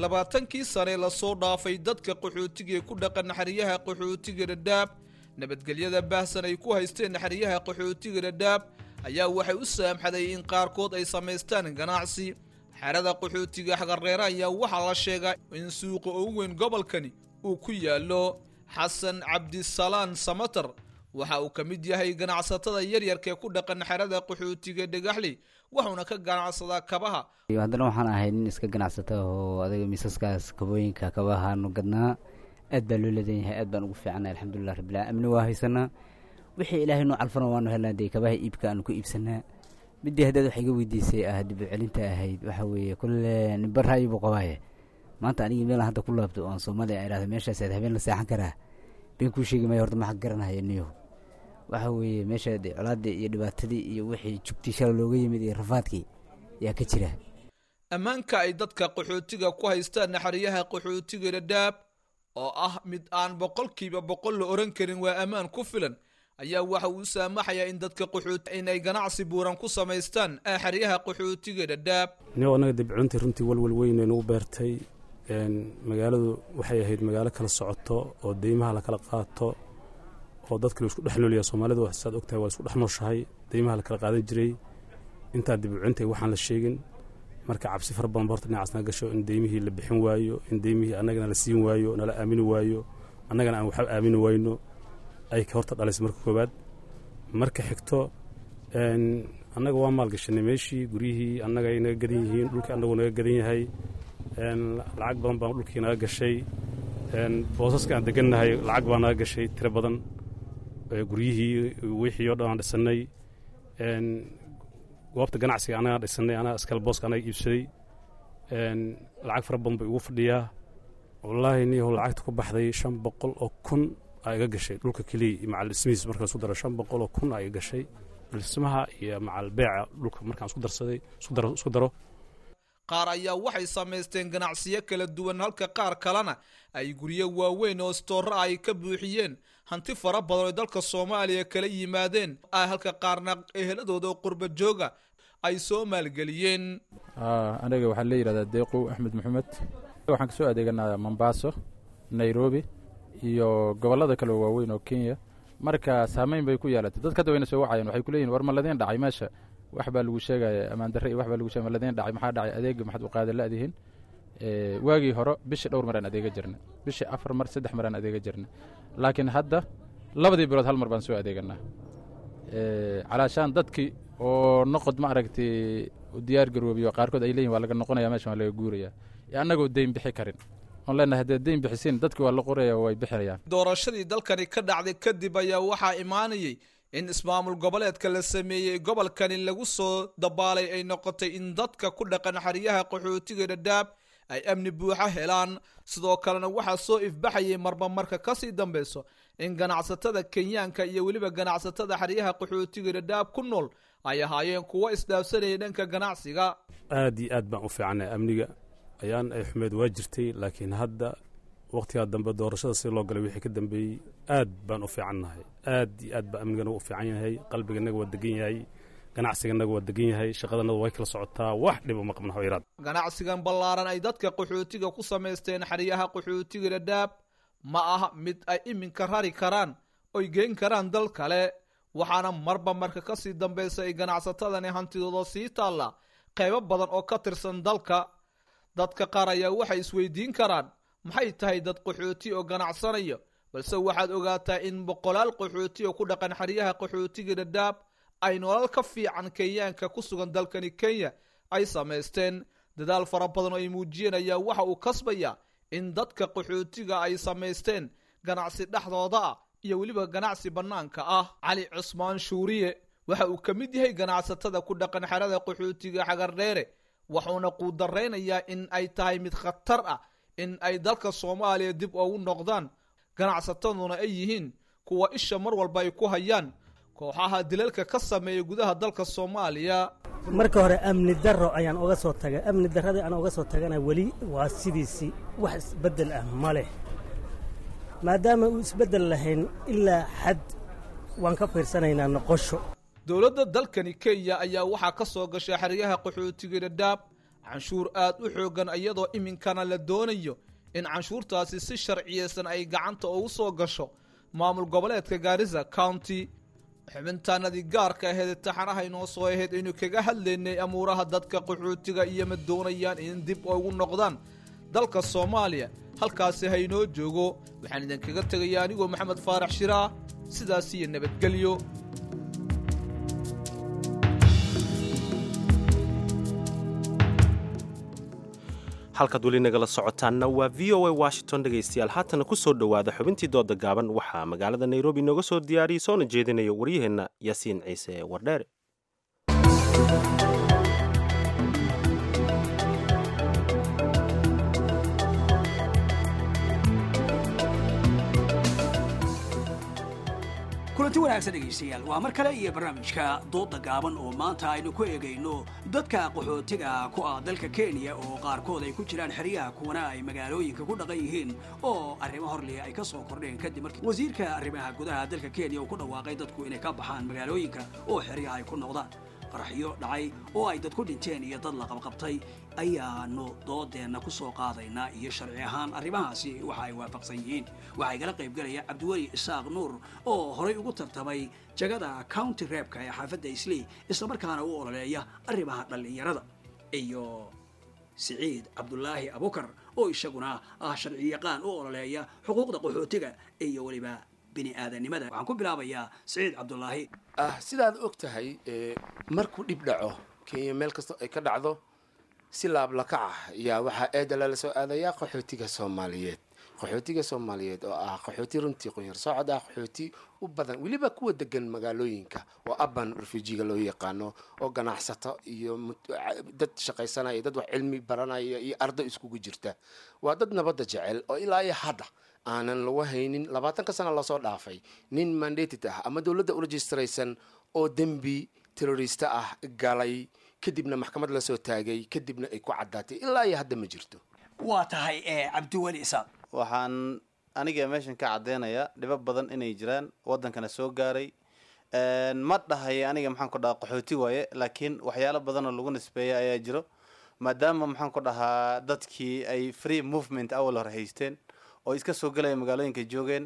labaatankii sane lasoo dhaafay dadka qaxootiga ee ku dhaqan xeryaha qaxootiga dhadhaab nabadgelyada baahsan ay ku haysteen xeryaha qaxootiga dhadhaab ayaa waxay u saamxaday in qaarkood ay samaystaan ganacsi. xerada qaxootiga xagareere ayaa waxaa la sheegaa in suuqa ugu weyn gobolkani uu ku yaallo. xasan cabdisalaan samatar waxa uu ka mid yahay ganacsatada yaryarka ee ku dhaqan xerada qaxootiga dhagaxley wuxuuna ka ganacsadaa kabaha. haddana waxaan ahay nin iska ganacsata oo adaga miisaskaas kabooyinka kabahaanu gadnaa. aad baa loo leedan yahay, aad baan ugu fiicannay alxamdulilah rabbillah. amni waa haysanaa, wixii ilaahay noo calfana waanu helnaa. dee kabaha iibka aanu ku iibsanaa. midii haddaad wax iga weydiisay ah dib u celinta ahayd waxa weeye kulle nimba ra'yi buu qabaaye maanta anigii meelaan hadda ku laabto oon soomaaliya ay idhahda meeshaas aad habeen la seexan karaa been kuu sheegi maya horta maxaa garanahaya niyo waxa weeye meesha dee colaadii iyo dhibaatadii iyo wixii jugtii shala looga yimid iyo rafaadkii yaa ka jira. ammaanka ay dadka qaxootiga ku haystaan xeryaha qaxootiga dhadhaab oo ah mid aan boqolkiiba boqol la oran karin waa ammaan ku filan ayaa waxa uu saamaxayaa in dadka qaxooti inay ganacsi buuran ku samaystaan xeryaha qaxootiga dhadhaab. niyo anaga dibcuntii runtii walwal weyn ay nagu beertay. magaaladu waxay ahayd magaalo kala socoto oo deymaha la kala qaato oo dadka la isku dhex noolyahay. soomaalidu saad ogtahay waa isku dhex nooshahay, deymaha la kala qaadan jiray intaa dibcuntii waxaan la sheegin. marka cabsi fara badan horta dhinacaas naga gasho in deymihii la bixin waayo, in deymihii annagana la siin waayo, nala aamini waayo, annagana aan waxba aamini wayno ay ka horta dhalisay marka koowaad. marka xigto annaga waa maalgashanay meeshii, guryihii annaga ay naga gadan yihiin, dhulkii annagu naga gadan yahay. lacag badan baan dhulkii naga gashay. boosaska aan degannahay lacag baa naga gashay tiro badan. guryihii wixii oo dhan aan dhisannay. goobta ganacsiga annagaa dhisannay, anaa iskale booska annaga iibsaday. lacag fara badan bay ugu fadhiyaa. wallaahi niyahow lacagta ku baxday shan boqol oo kun aa iga gashay dhulka keliya macal dhismihiis markaan isku daro shan boqol oo kun aa iga gashay dhismaha iyo macal beeca dhulka markaan isku darsaday isku daro. qaar ayaa waxay samaysteen ganacsiyo kala duwan halka qaar kalena ay guryo waaweyn oo stoora ay ka buuxiyeen hanti fara badan oo dalka Soomaaliya kala yimaadeen halka qaarna eheladooda oo qurba jooga ay soo maalgeliyeen. aniga waxaa la yiraahdaa Deeqo Axmed Maxamed. waxaan ka soo adeeganaa Mombasa, Nairobi iyo gobolada kale waaweyn oo Kenya. marka saameyn bay ku yeelatay dadka dadweyne soo wacayeen waxay ku leeyihiin war ma ladeen dhacay meesha wax baa lagu sheegay amaan darre wax baa lagu sheegay ma ladeen dhacay maxaa dhacay adeega maxad u qaaday la adihin ee waagii hore bishii dhowr maraan adeega jirnay bishii afar mar saddex maraan adeega jirnay laakiin hadda labadii bilood hal mar baan soo adeeganaa ee calaashaan dadkii oo noqod ma aragtay u diyaar garoobiyo qaarkood ay leeyihiin waa laga noqonayaa meesha waa laga guurayaa ee annagoo deyn bixi karin on leenahay haddii deyn bixisin dadkii waa la qoraya way bixirayaan. doorashadii dalkani ka dhacday kadib ayaa waxaa imaanayay in ismaamul goboleedka la sameeyey gobolkani lagu soo dabaalay ay noqotay in dadka ku dhaqan xeryaha qaxootiga dhadhaab ay amni buuxa helaan. sidoo kalena waxaa soo ifbaxayay marba marka kasii dambeyso in ganacsatada kenyaanka iyo weliba ganacsatada xeryaha qaxootiga dhadhaab ku nool ay ahaayeen kuwo isdhaafsanaya dhanka ganacsiga. aad iyo aad baan u fiicnay amniga ayaan ay xumeed waa jirtay laakiin hadda waqtigaa dambe doorashada si loo galay wixii ka dambeeyey aad baan u fiicannahay. aad iyo aad baa amniganaga u fiican yahay, qalbiganaga waa degan yahay, ganacsiganaga waa degan yahay, shaqadanada way kala socotaa, wax dhibo ma qabna hawiraad. ganacsigan ballaaran ay dadka qaxootiga ku samaysteen xeryaha qaxootiga dhadhaab ma aha mid ay iminka rari karaan oy geyn karaan dal kale, waxaana marba marka kasii dambeysa ay ganacsatadani hantidooda sii taalla qaybo badan oo ka tirsan dalka. dadka qaar ayaa waxay isweydiin karaan maxay tahay dad qaxooti oo ganacsanaya, balse waxaad ogaataa in boqolaal qaxooti oo ku dhaqan xeryaha qaxootiga dhadhaab ay nolol ka fiican kenyaanka ku sugan dalkani Kenya ay samaysteen. dadaal fara badan oo ay muujiyeen ayaa waxa uu kasbaya in dadka qaxootiga ay samaysteen ganacsi dhexdooda ah iyo weliba ganacsi bannaanka ah. cali cusmaan shuuriye waxa uu ka mid yahay ganacsatada ku dhaqan xerada qaxootiga xagardheere, wuxuuna quudareynayaa in ay tahay mid khatar ah in ay dalka Soomaaliya dib ugu noqdaan, ganacsataduna ay yihiin kuwa isha mar walba ay ku hayaan kooxaha dilalka ka sameeya gudaha dalka Soomaaliya. marka hore amni darro ayaan uga soo tagay, amni darradii aan uga soo tagana weli waa sidiisii, wax isbeddel ah ma leh. maadaama uu isbeddel lahayn ilaa xad waan ka fiirsanaynaa noqosho. dowladda dalkani Kenya ayaa waxaa ka soo gashay xeryaha qaxootiga dhadhaab canshuur aad u xooggan iyadoo iminkana la doonayo in canshuurtaasi si sharciyeysan ay gacanta ugu soo gasho maamul goboleedka Garissa County. xubintaanadii gaarka ahayd taxanaha inoo soo ahayd inuu kaga hadlaynay amuuraha dadka qaxootiga iyo ma doonayaan in dib ugu noqdaan dalka Soomaaliya. halkaasi ha inoo joogo. waxaan idinkaga tegayaa anigoo Maxamed Faarax Shiraa, sidaas iyo nabadgelyo. halkaad weli nagala socotaanna waa v o a washington dhegaystayaal. haatana ku soo dhowaada xubintii dooda gaaban. waxaa magaalada nairobi nooga soo diyaariyey soona jeedinayo waryaheenna yaasiin ciise wardheere. kulanti wanaagsan dhegaystayaal, waa mar kale iyo barnaamijka dooda gaaban oo maanta aynu ku eegayno dadka qaxootiga ku ah dalka Kenya oo qaarkood ay ku jiraan xeryaha kuwana ay magaalooyinka ku dhaqan yihiin oo arrimo horliya ay ka soo kordheen kadib markii wasiirka arrimaha gudaha dalka Kenya uu ku dhawaaqay dadku inay ka baxaan magaalooyinka oo xeryaha ay ku noqdaan. qaraxyo dhacay oo ay dad ku dhinteen iyo dad la qabqabtay ayaanu doodeena ku soo qaadaynaa iyo sharci ahaan arrimahaasi waxa ay waafaqsan yihiin. waxay kala qayb galaya Cabdiweli Isaaq Nuur oo horay ugu tartamay jagada county reebka ee xaafadda Islii isla markaana u ololeeya arrimaha dhalinyarada, iyo Siciid Cabdullaahi Abukar oo isaguna ah sharci yaqaan u ololeeya xuquuqda qaxootiga iyo waliba bini aadanimada. waxaan ku bilaabayaa Siciid Cabdullaahi. ah sidaad og tahay markuu dhib dhaco Kenya meel kasta ay ka dhacdo si laab la kaca yaa waxaa eedala la soo aadayaa qaxootiga Soomaaliyeed. qaxootiga Soomaaliyeed oo ah qaxooti runtii qoyar socod ah, qaxooti u badan weliba kuwa degan magaalooyinka oo urban refugee loo yaqaano, oo ganacsato iyo dad shaqaysanaya, dad wax cilmi baranaya iyo arday iskugu jirta. waa dad nabadda jecel oo ilaa iyo hadda aanan lagu haynin labaatanka sano la soo dhaafay nin mandated ah ama dawladda u registraysan oo dembi terrorist ah galay kadibna maxkamad la soo taagay kadibna ay ku caddaatay ilaa iyo hadda ma jirto. waa tahay Cabdiweli Isaaq. waxaan aniga meeshan ka cadeynaya dhibab badan inay jiraan wadankana soo gaaray. ma dhahay aniga maxaan ku dhahaa qaxooti waaye, laakiin waxyaalo badan oo lagu nisbeeya ayaa jiro maadaama maxaan ku dhahaa dadkii ay free movement awal hore haysteen oo iska soo galaya magaalooyinka joogeen.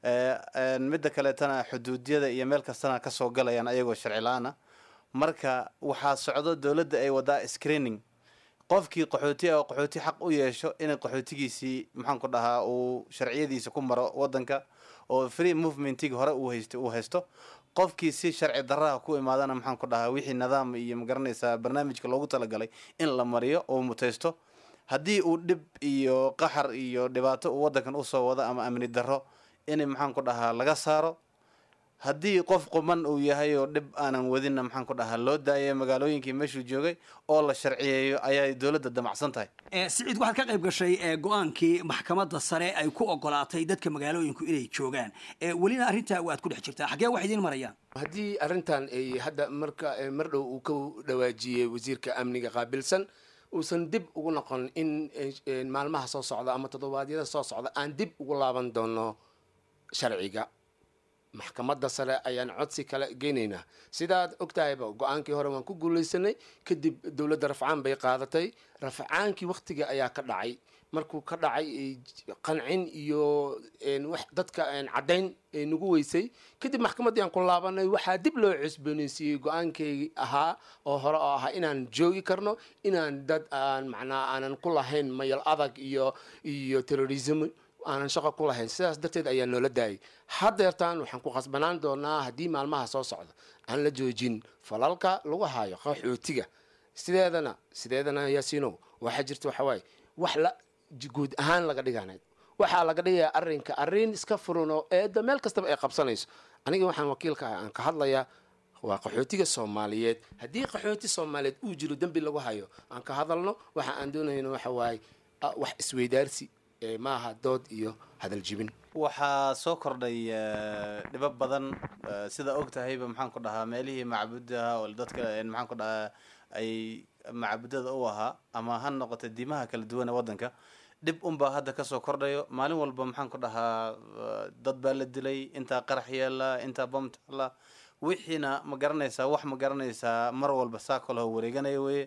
midda kaleetana xuduudiyada iyo meel kastana ka soo galayaan ayagoo sharci la-aan ah. marka waxaa socdo dowladda ay wadaa screening qofkii qaxooti ah oo qaxooti xaq u yeesho inay qaxootigiisii maxaan ku dhahaa uu sharciyadiisa ku maro wadanka oo free movementig hore uu haysto uu haysto. qofkii si sharci darraha ku imaadana maxaan ku dhahaa wixii nidaam iyo magaranaysaa barnaamijka loogu talagalay in la mariyo oo mutaysto. haddii uu dhib iyo qaxar iyo dhibaato uu wadankan usoo wado ama amni darro in maxaan ku dhahaa laga saaro. haddii qof quman uu yahay oo dhib aanan wadinna maxaan ku dhahaa loo daayay magaalooyinkii meeshuu joogay oo la sharciyeeyo ayaa dowladda damacsan tahay. Siciid, waxaad ka qayb gashay go-aankii maxkamadda sare ay ku ogolaatay dadka magaalooyinku inay joogaan, welina arrintaa waad ku dhex jirtaa, xaggee wax idiin marayaan? haddii arrintan ay hadda marka mar dhow uu ka dhawaajiyey wasiirka amniga qaabilsan uusan dib ugu noqon in maalmaha soo socda ama toddobaadyada soo socda aan dib ugu laaban doono sharciga. maxkamadda sare ayaan codsi kale geynaynaa. sidaad ogtahayba go-aankii hore waan ku guulaysanay, kadib dowladda rafcaan bay qaadatay. rafcaankii waktiga ayaa ka dhacay. markuu ka dhacay qancin iyo wax dadka caddayn nagu weysay, kadib maxkamaddii aan ku laabanay. waxaa dib loo cusboonaysiiyey go-aankeygii ahaa oo hore oo ahaa inaan joogi karno, inaan dad aan macnaa aanan ku lahayn mayal adag iyo iyo terrorism aanan shaqo ku lahayn. sidaas darteed ayaa noola daayay. haddeertaan waxaan ku khasbanaan doonaa haddii maalmaha soo socda aan la joojin falalka lagu haayo qaxootiga. sideedana sideedana yaasiinow waxaa jirta waxa waaye wax la guud ahaan laga dhiganayd waxaa laga dhigayaa arrinka arrin iska furan oo eedda meel kastaba ay qabsanayso. aniga waxaan wakiilka ah aan ka hadlayaa waa qaxootiga Soomaaliyeed. haddii qaxooti Soomaaliyeed uu jiro dembi lagu hayo aan ka hadalno, waxa aan doonayno waxa waaye wax isweydaarsi maaha dood iyo hadal jibin. waxaa soo kordhay dhibab badan sida og tahayba maxaan ku dhahaa meelihii macbudaha oo dadka maxaan ku dhahaa ay macbudada u ahaa ama ha noqoto diimaha kala duwan ee wadanka. dhib unbaa hadda kasoo kordhayo maalin walba maxaan ku dhahaa dad baa la dilay, intaa qarax yeela, intaa bom taala, wixiina ma garanaysaa wax ma garanaysaa mar walba saa kaloo wareeganaya weye.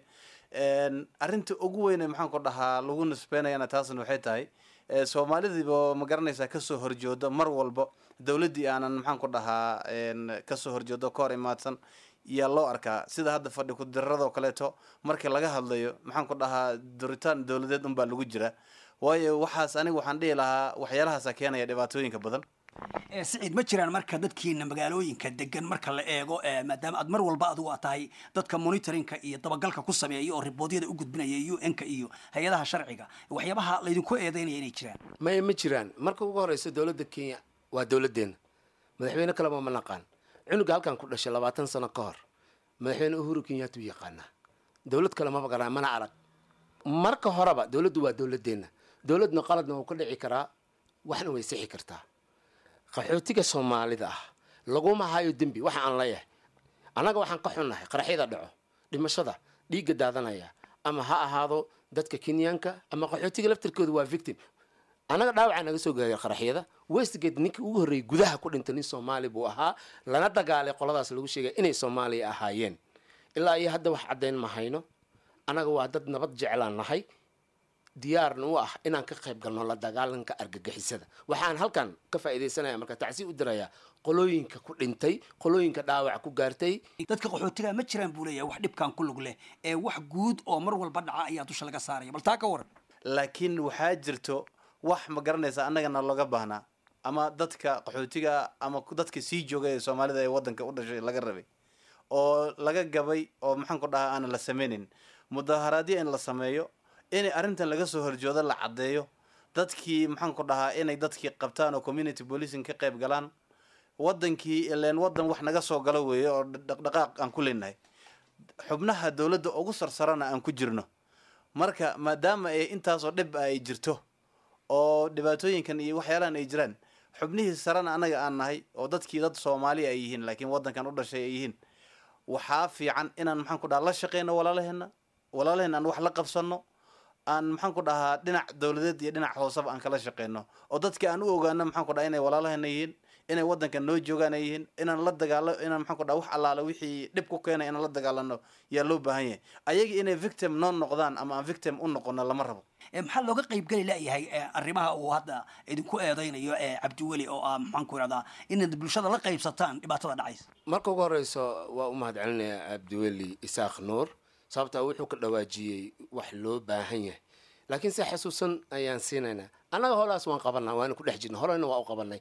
arrinta ugu weyne maxaan ku dhahaa lagu nisbeynayana taasna waxay tahay soomaalidiiba ma garanaysaa kasoo horjoodo mar walba dowladdii aanan maxaan ku dhahaa kasoo horjoodo ka hor imaadsan yaa loo arkaa sida hadda fadhi ku-diradoo kaleeto markii laga hadlayo maxaan ku dhahaa duritaan dowladeed unbaa lagu jira waayo waxaas aniga waxaan dhihi lahaa waxyaalahaasa keenaya dhibaatooyinka badan siciid ma jiraan marka dadkiina magaalooyinka degan marka la eego maadaama aad mar walba adigu aad tahay dadka monitoringka iyo dabagalka ku sameeya oo riboodyada u gudbinaya u n-ka iyo hay-adaha sharciga waxyaabaha laydinku eedeynaya inay jiraan may ma jiraan marka ugu horeysa dowladda kenya waa dowladdeena madaxweyne kaleba ma naqaan cunuga halkan ku dhashay labaatan sano ka hor madaxweyne uhuru kenyatta u yaqaanaa dowlad kale maba garaa mana arag marka horeba dowladdu waa dowladdeena dowladna qaladna wuu ka dhici karaa waxna way sixi kartaa qaxootiga soomaalida ah laguma hayo dembi waxa aan leeyahay annaga waxaan ka xunnahay qaraxyada dhaco dhimashada dhiigga daadanaya ama ha ahaado dadka kenyaanka ama qaxootiga laftirkooda waa victim annaga dhaawaca naga soo gaagay qaraxyada westgate ninkii ugu horreeyay gudaha ku dhintay nin soomaali buu ahaa lana dagaalay qoladaas lagu sheegay inay soomaaliya ahaayeen ilaa iyo hadda wax caddayn ma hayno annaga waa dad nabad jeclaan nahay diyaarna u ah inaan ka qayb galno la dagaalanka argagixisada waxaan halkan ka faa'iidaysanaya marka tacsi u diraya qolooyinka ku dhintay qolooyinka dhaawac ku gaartay dadka qaxootiga ma jiraan buu leeyahay wax dhibkan ku lug leh ee wax guud oo mar walba dhaca ayaa dusha laga saaraya bal taa ka waran laakiin waxaa jirto wax ma garanaysa annagana looga baahnaa ama dadka qaxootiga ama dadka sii joogay ee soomaalida ee waddanka u dhashay laga rabay oo laga gabay oo maxaan ku dhahaa aanan la sameynin mudaharaadyo in la sameeyo inay arrintan laga soo horjoodo la caddeeyo dadkii maxaan ku dhahaa inay dadkii qabtaan oo community policing ka qayb galaan waddankii ileen waddan wax naga soo galo weeye oo dhaqdhaqaaq aan ku leenahay xubnaha dowladda ugu sarsarana aan ku jirno marka maadaama ay intaasoo dhib ay jirto oo dhibaatooyinkan iyo waxyaalahan ay jiraan xubnihii sarena annaga aan nahay oo dadkii dad soomaali ay yihiin laakiin waddankan u dhashay ay yihiin waxaa fiican inaan maxaan ku dhahaa la shaqeyno walaalaheena walaalaheena aan wax la qabsano aan maxaan ku dhahaa dhinac dowladeed iyo dhinac hooseba aan kala shaqeyno oo dadka aan u ogaano maxaan ku dhahaa inay walaalaheena yihiin inay waddankan noo joogaan ay yihiin inaan la dagaalo inaan maxaan ku dhahaa wax allaala wixii dhib ku keenay inaan la dagaalano yaa loo baahan yahay ayaga inay victim noo noqdaan ama aan victim u noqono lama rabo maxaa looga qaybgeli layahay arrimaha uu hadda idinku eedeynayo cabdiweli oo ah maxaan ku irahdaa inaad bulshada la qaybsataan dhibaatada dhacaysa marka ugu horeyso waa u mahad celinaya cabdiweli isaaq nuur sababtaa wuxuu ka dhawaajiyey wax loo baahan yahay laakiin si xasuusan ayaan siinaynaa annaga holaas waan qabanaa waana ku dhex jirna horeyna waa u qabanay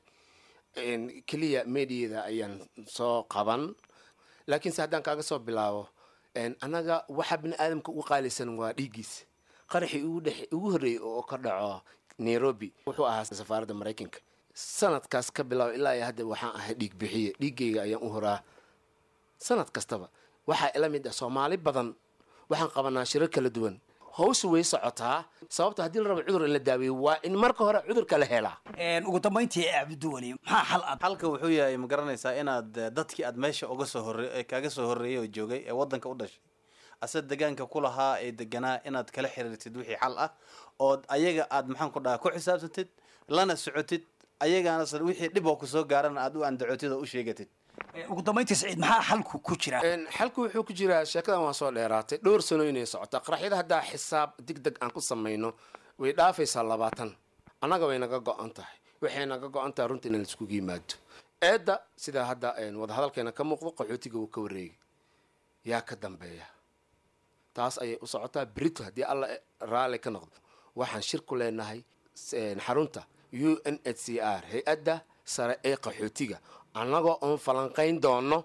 keliya mediyada ayaan soo qaban laakiin se haddaan kaaga soo bilaabo annaga waxa bini aadamka ugu qaalisan waa dhiiggiisa qaraxii ugu dhex ugu horreeyay oo ka dhaco nairobi wuxuu ahaa safaaradda maraykanka sanadkaas ka bilaabo ilaa iyo hadda waxaan ahay dhiig bixiye dhiiggayga ayaan u horaa sanad kastaba waxaa ila mid ah soomaali badan waxaan qabanaa shirar kala duwan hawsha way socotaa sababta haddii la rabo cudur in la daaweeyo waa in marka hore cudurka la helaa ugu dambayntii cabdiweli maxaa xal ah xalka wuxuu yahay ma garanaysaa inaad dadkii aad meesha uga soo horre kaaga soo horreeyay oo joogay ee waddanka u dhashay ase deegaanka ku lahaa ee deganaa inaad kala xiriirtid wixii xal ah ood ayaga aad maxaan ku dhahaa ku xisaabtantid lana socotid ayagaana wixii dhib oo kusoo gaarana aad u andacotid oo u sheegatid ugu dambayntii siciid maxaa xalku ku jira xalku wuxuu ku jiraa sheekadan waa soo dheeraatay dhowr sano inay socotaa qaraxyada haddaa xisaab degdeg aan ku samayno way dhaafaysaa labaatan annaga way naga go-an tahay waxay naga go-an tahay runta in laiskugu yimaado eedda sidaa hadda wadahadalkeena ka muuqdo qaxootiga wuu ka wareegay yaa ka dambeeya taas ayay u socotaa brito haddii alla raalli ka noqdo waxaan shir ku leenahay xarunta u n h c r hay-adda sare ee qaxootiga annagoo oon falanqayn doono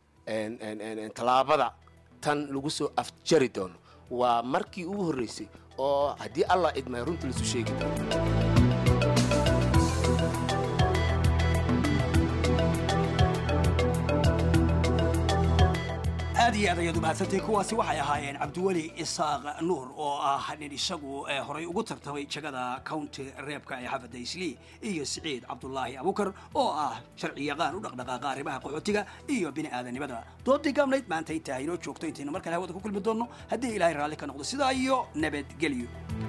tallaabada tan lagu soo afjari doono waa markii ugu horreysay oo haddii allah idmay runta laisu sheegi doono aad iyo aad ayaad umahadsantay kuwaasi waxay ahaayeen cabdiweli isaaq nuur oo ah nin isagu horay ugu tartamay jagada county reebka ee xaafadda islii iyo siciid cabdulaahi abukar oo ah sharci yaqaan u dhaqdhaqaaqa arrimaha qaxootiga iyo bini aadanimada doodii gaabnayd maanta intaa inoo joogto intaynu markale hawada ku kulmi doonno haddii ilaahay raalli ka noqdo sidaa iyo nabadgelyo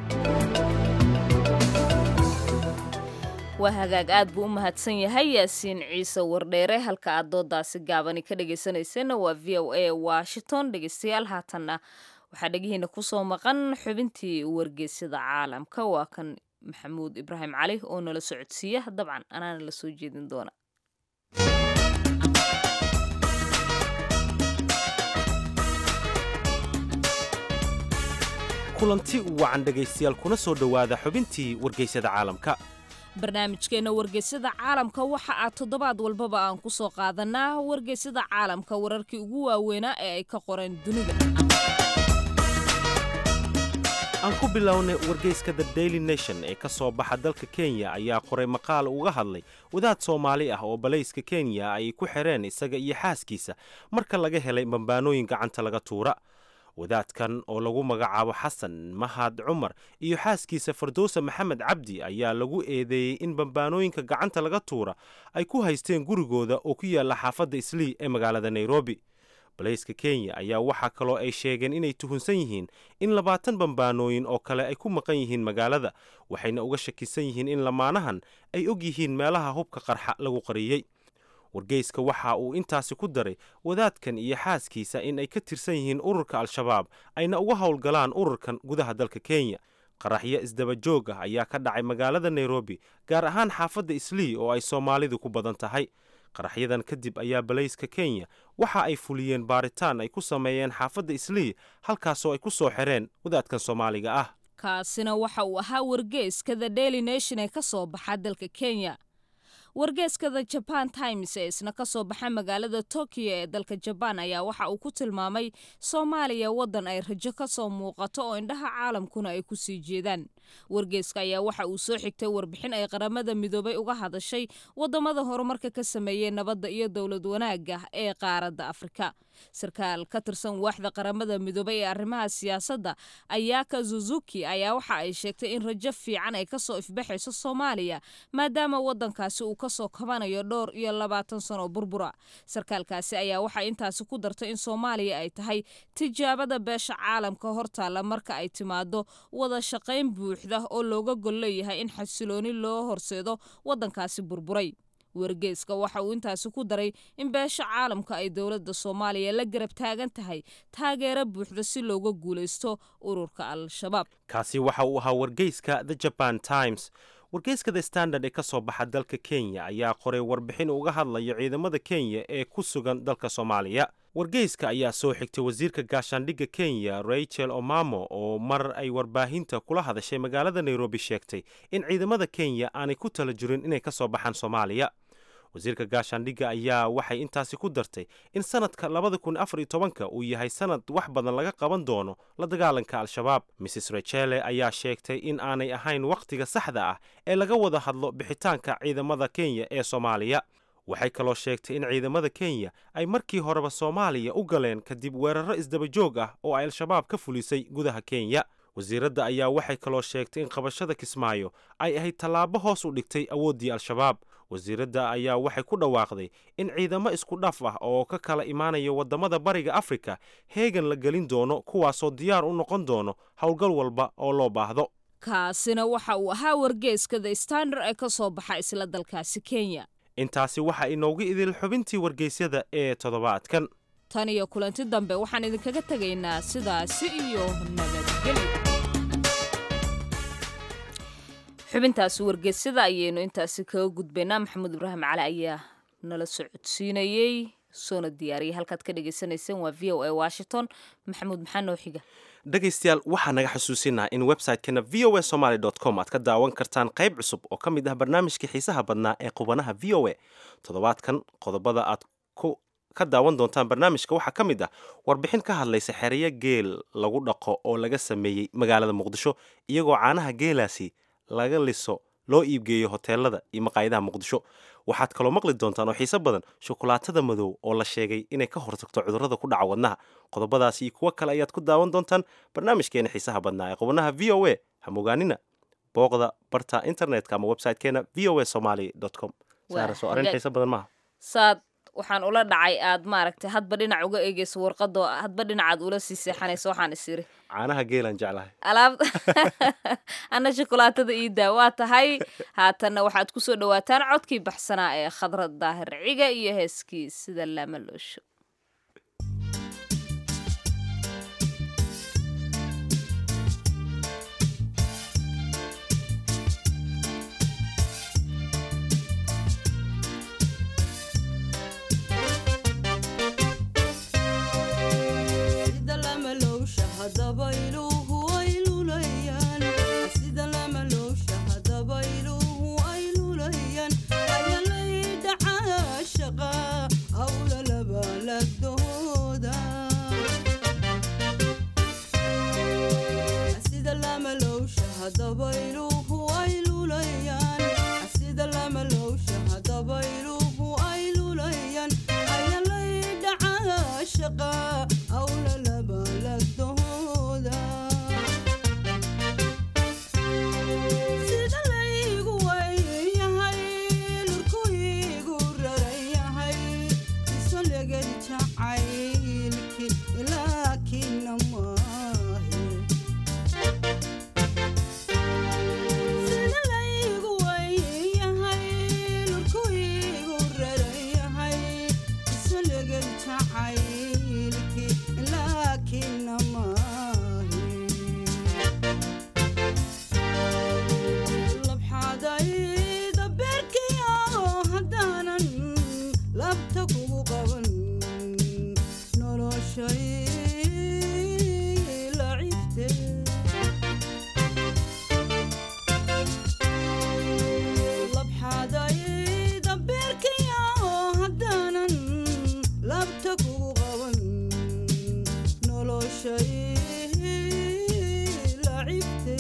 waa hagaag aad buu u mahadsan yahay yaasiin ciise wardheere halka aad doodaasi gaabani ka dhegaysanayseena waa v o a washington dhegaystayaal haatanna waxaa dhegihiina kusoo maqan xubintii wargeysyada caalamka waa kan maxamuud ibraahim cali oo nala socodsiiya dabcan anaana la soo jeedin doona. kulanti wacan dhegaystayaal kuna soo dhowaada xubintii wargeysyada caalamka. barnaamijkeena wargeysyada caalamka waxa aad toddobaad walbaba aan ku soo qaadanaa wargeysyada caalamka wararkii ugu waaweynaa ee ay ka qoreen dunida. aan ku bilownay wargeyska The Daily Nation ee ka soo baxa dalka Kenya ayaa qoray maqaal uga hadlay wadaad Soomaali ah oo balayska Kenya ay ku xireen isaga iyo xaaskiisa marka laga helay bambaanooyin gacanta laga tuura. wadaadkan oo lagu magacaabo xasan mahad cumar iyo xaaskiisa Fardoosa Maxamed Cabdi ayaa lagu eedeeyey in bambaanooyinka gacanta laga tuura ay ku haysteen gurigooda oo ku yaala xaafadda Islii ee magaalada Nairobi. balayska Kenya ayaa waxaa kaloo ay sheegeen inay tuhunsan yihiin in labaatan bambaanooyin oo kale ay ku maqan yihiin magaalada, waxayna uga shakisan yihiin in lamaanahan ay og yihiin meelaha hubka qarxa lagu qariyey. wargeyska waxa uu intaasi ku daray wadaadkan iyo xaaskiisa in ay ka tirsan yihiin ururka Al-Shabaab ayna uga howlgalaan ururkan gudaha dalka Kenya. qaraxyo isdaba joog ah ayaa ka dhacay magaalada Nairobi, gaar ahaan xaafadda Islii oo ay Soomaalidu ku badan tahay. qaraxyadan kadib ayaa balayska Kenya waxa ay fuliyeen baaritaan ay ku sameeyeen xaafadda Islii, halkaasoo ay ku soo xireen wadaadkan Soomaaliga ah. kaasina waxa uu ahaa wargeyska The Daily Nation ee ka soo baxa dalka Kenya. wargeyska The Japan Times ee isna ka soo baxa magaalada Tokyo ee dalka Japan ayaa waxa uu ku tilmaamay Soomaaliya wadan ay rajo ka soo muuqato oo indhaha caalamkuna ay ku sii jeedaan. wargeyska ayaa waxa uu soo xigtay warbixin ay qaramada midoobay uga hadashay wadamada horumarka ka sameeyay nabadda iyo dowlad wanaagga ee qaaradda Afrika. sarkaal ka tirsan waaxda qaramada midoobay ee arrimaha siyaasadda Ayaka Suzuki ayaa waxa ay sheegtay in rajo fiican ay ka soo ifbaxayso Soomaaliya maadaama wadankaasi uu ka soo kabanayo dhowr iyo labaatan sano burbura. sarkaalkaasi ayaa waxa intaasi ku dartay in Soomaaliya ay tahay tijaabada beesha caalamka hortaala marka ay timaado wada shaqayn buuxda oo looga gol leeyahay in xasilooni loo horseedo wadankaasi burburay. wargeyska waxa uu intaasi ku daray in beesha caalamka ay dowladda Soomaaliya la garab taagan tahay taageero buuxda si looga guuleysto ururka Al-Shabaab. kaasi waxa uu ahaa wargeyska The Japan Times. wargeyska The Standard ee ka soo baxa dalka Kenya ayaa qoray warbixin uga hadlaya ciidamada Kenya ee ku sugan dalka Soomaaliya. wargeyska ayaa soo xigtay wasiirka gaashaandhigga Kenya Rachel Omamo oo mar ay warbaahinta kula hadashay magaalada Nairobi sheegtay in ciidamada Kenya aanay ku tala jirin inay ka soo baxaan Soomaaliya. wasiirka gaashaandhigga ayaa waxay intaasi ku dartay in sanadka labada kun afar iyo tobanka uu yahay sanad wax badan laga qaban doono la dagaalanka Al-Shabaab. Missus Rachel ayaa sheegtay in aanay ahayn waqtiga saxda ah ee laga wada hadlo bixitaanka ciidamada Kenya ee Soomaaliya. waxay kaloo sheegtay in ciidamada Kenya ay markii horeba Soomaaliya u galeen kadib weeraro isdaba joog ah oo ay Al-Shabaab ka fulisay gudaha Kenya. wasiiradda ayaa waxay kaloo sheegtay in qabashada Kismaayo ay ahayd tallaabo hoos u dhigtay awooddii Al-Shabaab. wasiiradda ayaa waxay ku dhawaaqday in ciidamo isku dhaf ah oo ka kala imaanaya wadamada bariga Afrika heegan la gelin doono, kuwaasoo diyaar u noqon doono howlgal walba oo loo baahdo. kaasina waxa uu ahaa wargeyska The Standard ee ka soo baxa isla dalkaasi Kenya. intaasi waxa inoogu idil xubintii wargeysyada ee toddobaadkan. tan iyo kulanti dambe waxaan idinkaga tegaynaa sidaasi iyo nabadgelyo. xubintaasi wargeysyada ayaynu intaasi kaga gudbaynaa. maxamuud ibraahim cali ayaa nala socodsiinayey soona diyaariyay. halkaad ka dhagaysanayseen waa v o a Washington. maxamuud maxaa noo xiga? dhegaystayaal waxaa naga xusuusinaa in website-kana v o a somaly dot com aad ka daawan kartaan qayb cusub oo ka mid ah barnaamijkii xiisaha badnaa ee qubanaha v o a. toddobaadkan qodobada aad ku ka daawan doontaan barnaamijka waxaa ka mid ah warbixin ka hadlaysa xereyo geel lagu dhaqo oo laga sameeyey magaalada Muqdisho, iyagoo caanaha geelaasi laga liso loo iibgeeyo hoteelada iyo maqaayadaha Muqdisho. waxaad kaloo maqli doontaan oo xiiso badan shukulaatada madow oo la sheegay inay ka hortagto cudurrada ku dhaca wadnaha. qodobadaasi iyo kuwo kale ayaad ku daawan doontaan barnaamijkeena xiisaha badnaa ee qubanaha v o a. hamogaanina booqda barta internetka ama website-keena v o a somaly dot com. saara soo arrin xiiso badan maaha? saad waxaan ula dhacay aad maaragtay hadba dhinac uga eegayso warqadoo hadba dhinacaad ula sii seexanayso. waxaan is iri caanaha geelaan jeclahay. alaab anna shukulaatada iidaa waa tahay. haatanna waxaad ku soo dhawaataan codkii baxsanaa ee Khadrad Daahir Ciga iyo heeskii sida lama loosho. dabayluhu ay lulayaan sida lama lowshaha dabayluhu ay lulayaan ayalay dhacaa shaqa awla labalagdooda sida laygu wayyahay lurkuygu rarayahay isolegad jacaylki laakina maahe sida laygu wayyahay lurkuygu rarayahay isolegad jacaylki laakina maahe labxadayda beerkiyo haddaanan labta kugu qaban noloshay lacibte labxadayda beerkiyo haddaanan labta kugu qaban noloshay lacibte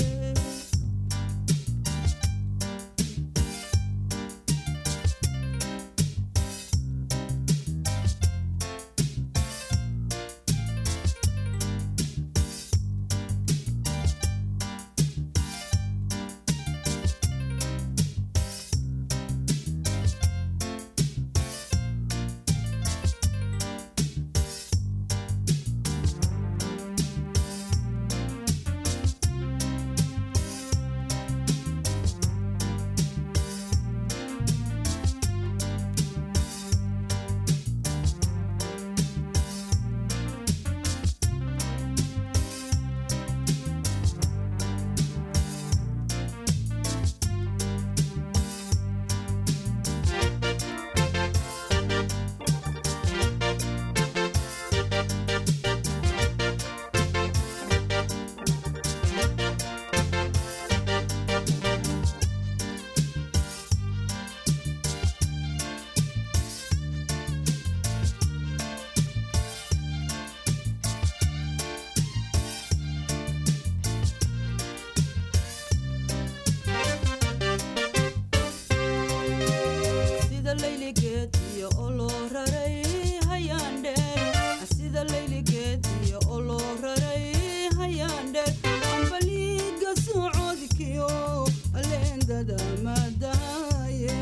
sida layligeed iyo oo loo raray hayaan dheer sida layligeed iyo oo loo raray hayaan dheer ambaliga socodkiyo leendada madaaye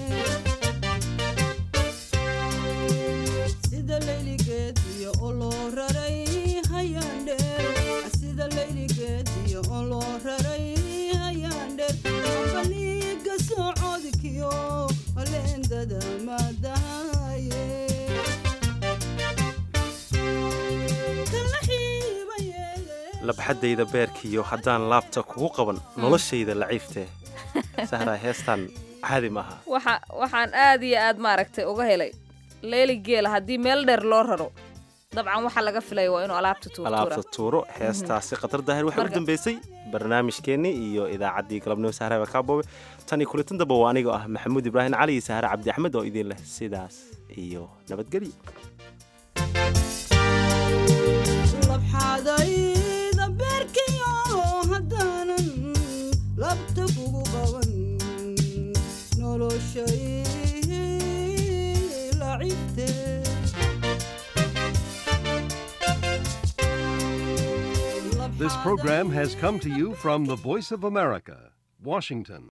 sida layligeed iyo oo loo raray hayaan dheer sida layligeed iyo oo loo raray hayaan dheer ambaliga socodkiyo leendada madaaye labxadayda beerkiyo haddaan laabta kugu qaban noloshayda laciifte sahraa heestan caadi maaha waxa waxaan aad iyo aad maaragtay uga helay leeli geela haddii meel dheer loo raro dabcan waxa laga filaya waa inuu alaabta tuurtuura alaabta tuuro heestaasi khatar daahir waxay u dambeysay barnaamijkeennii iyo idaacaddii galabnimo sahraaba kaaboobe tan iyo kulitan damba waa anigoo ah maxamuud ibraahim cali iyo sahre cabdi axmed oo idin leh sidaas iyo nabadgelyo labxadayda beerkiyo haddaanan labta kugu qaban noloshay lacibte This program has come to you from the Voice of America, Washington.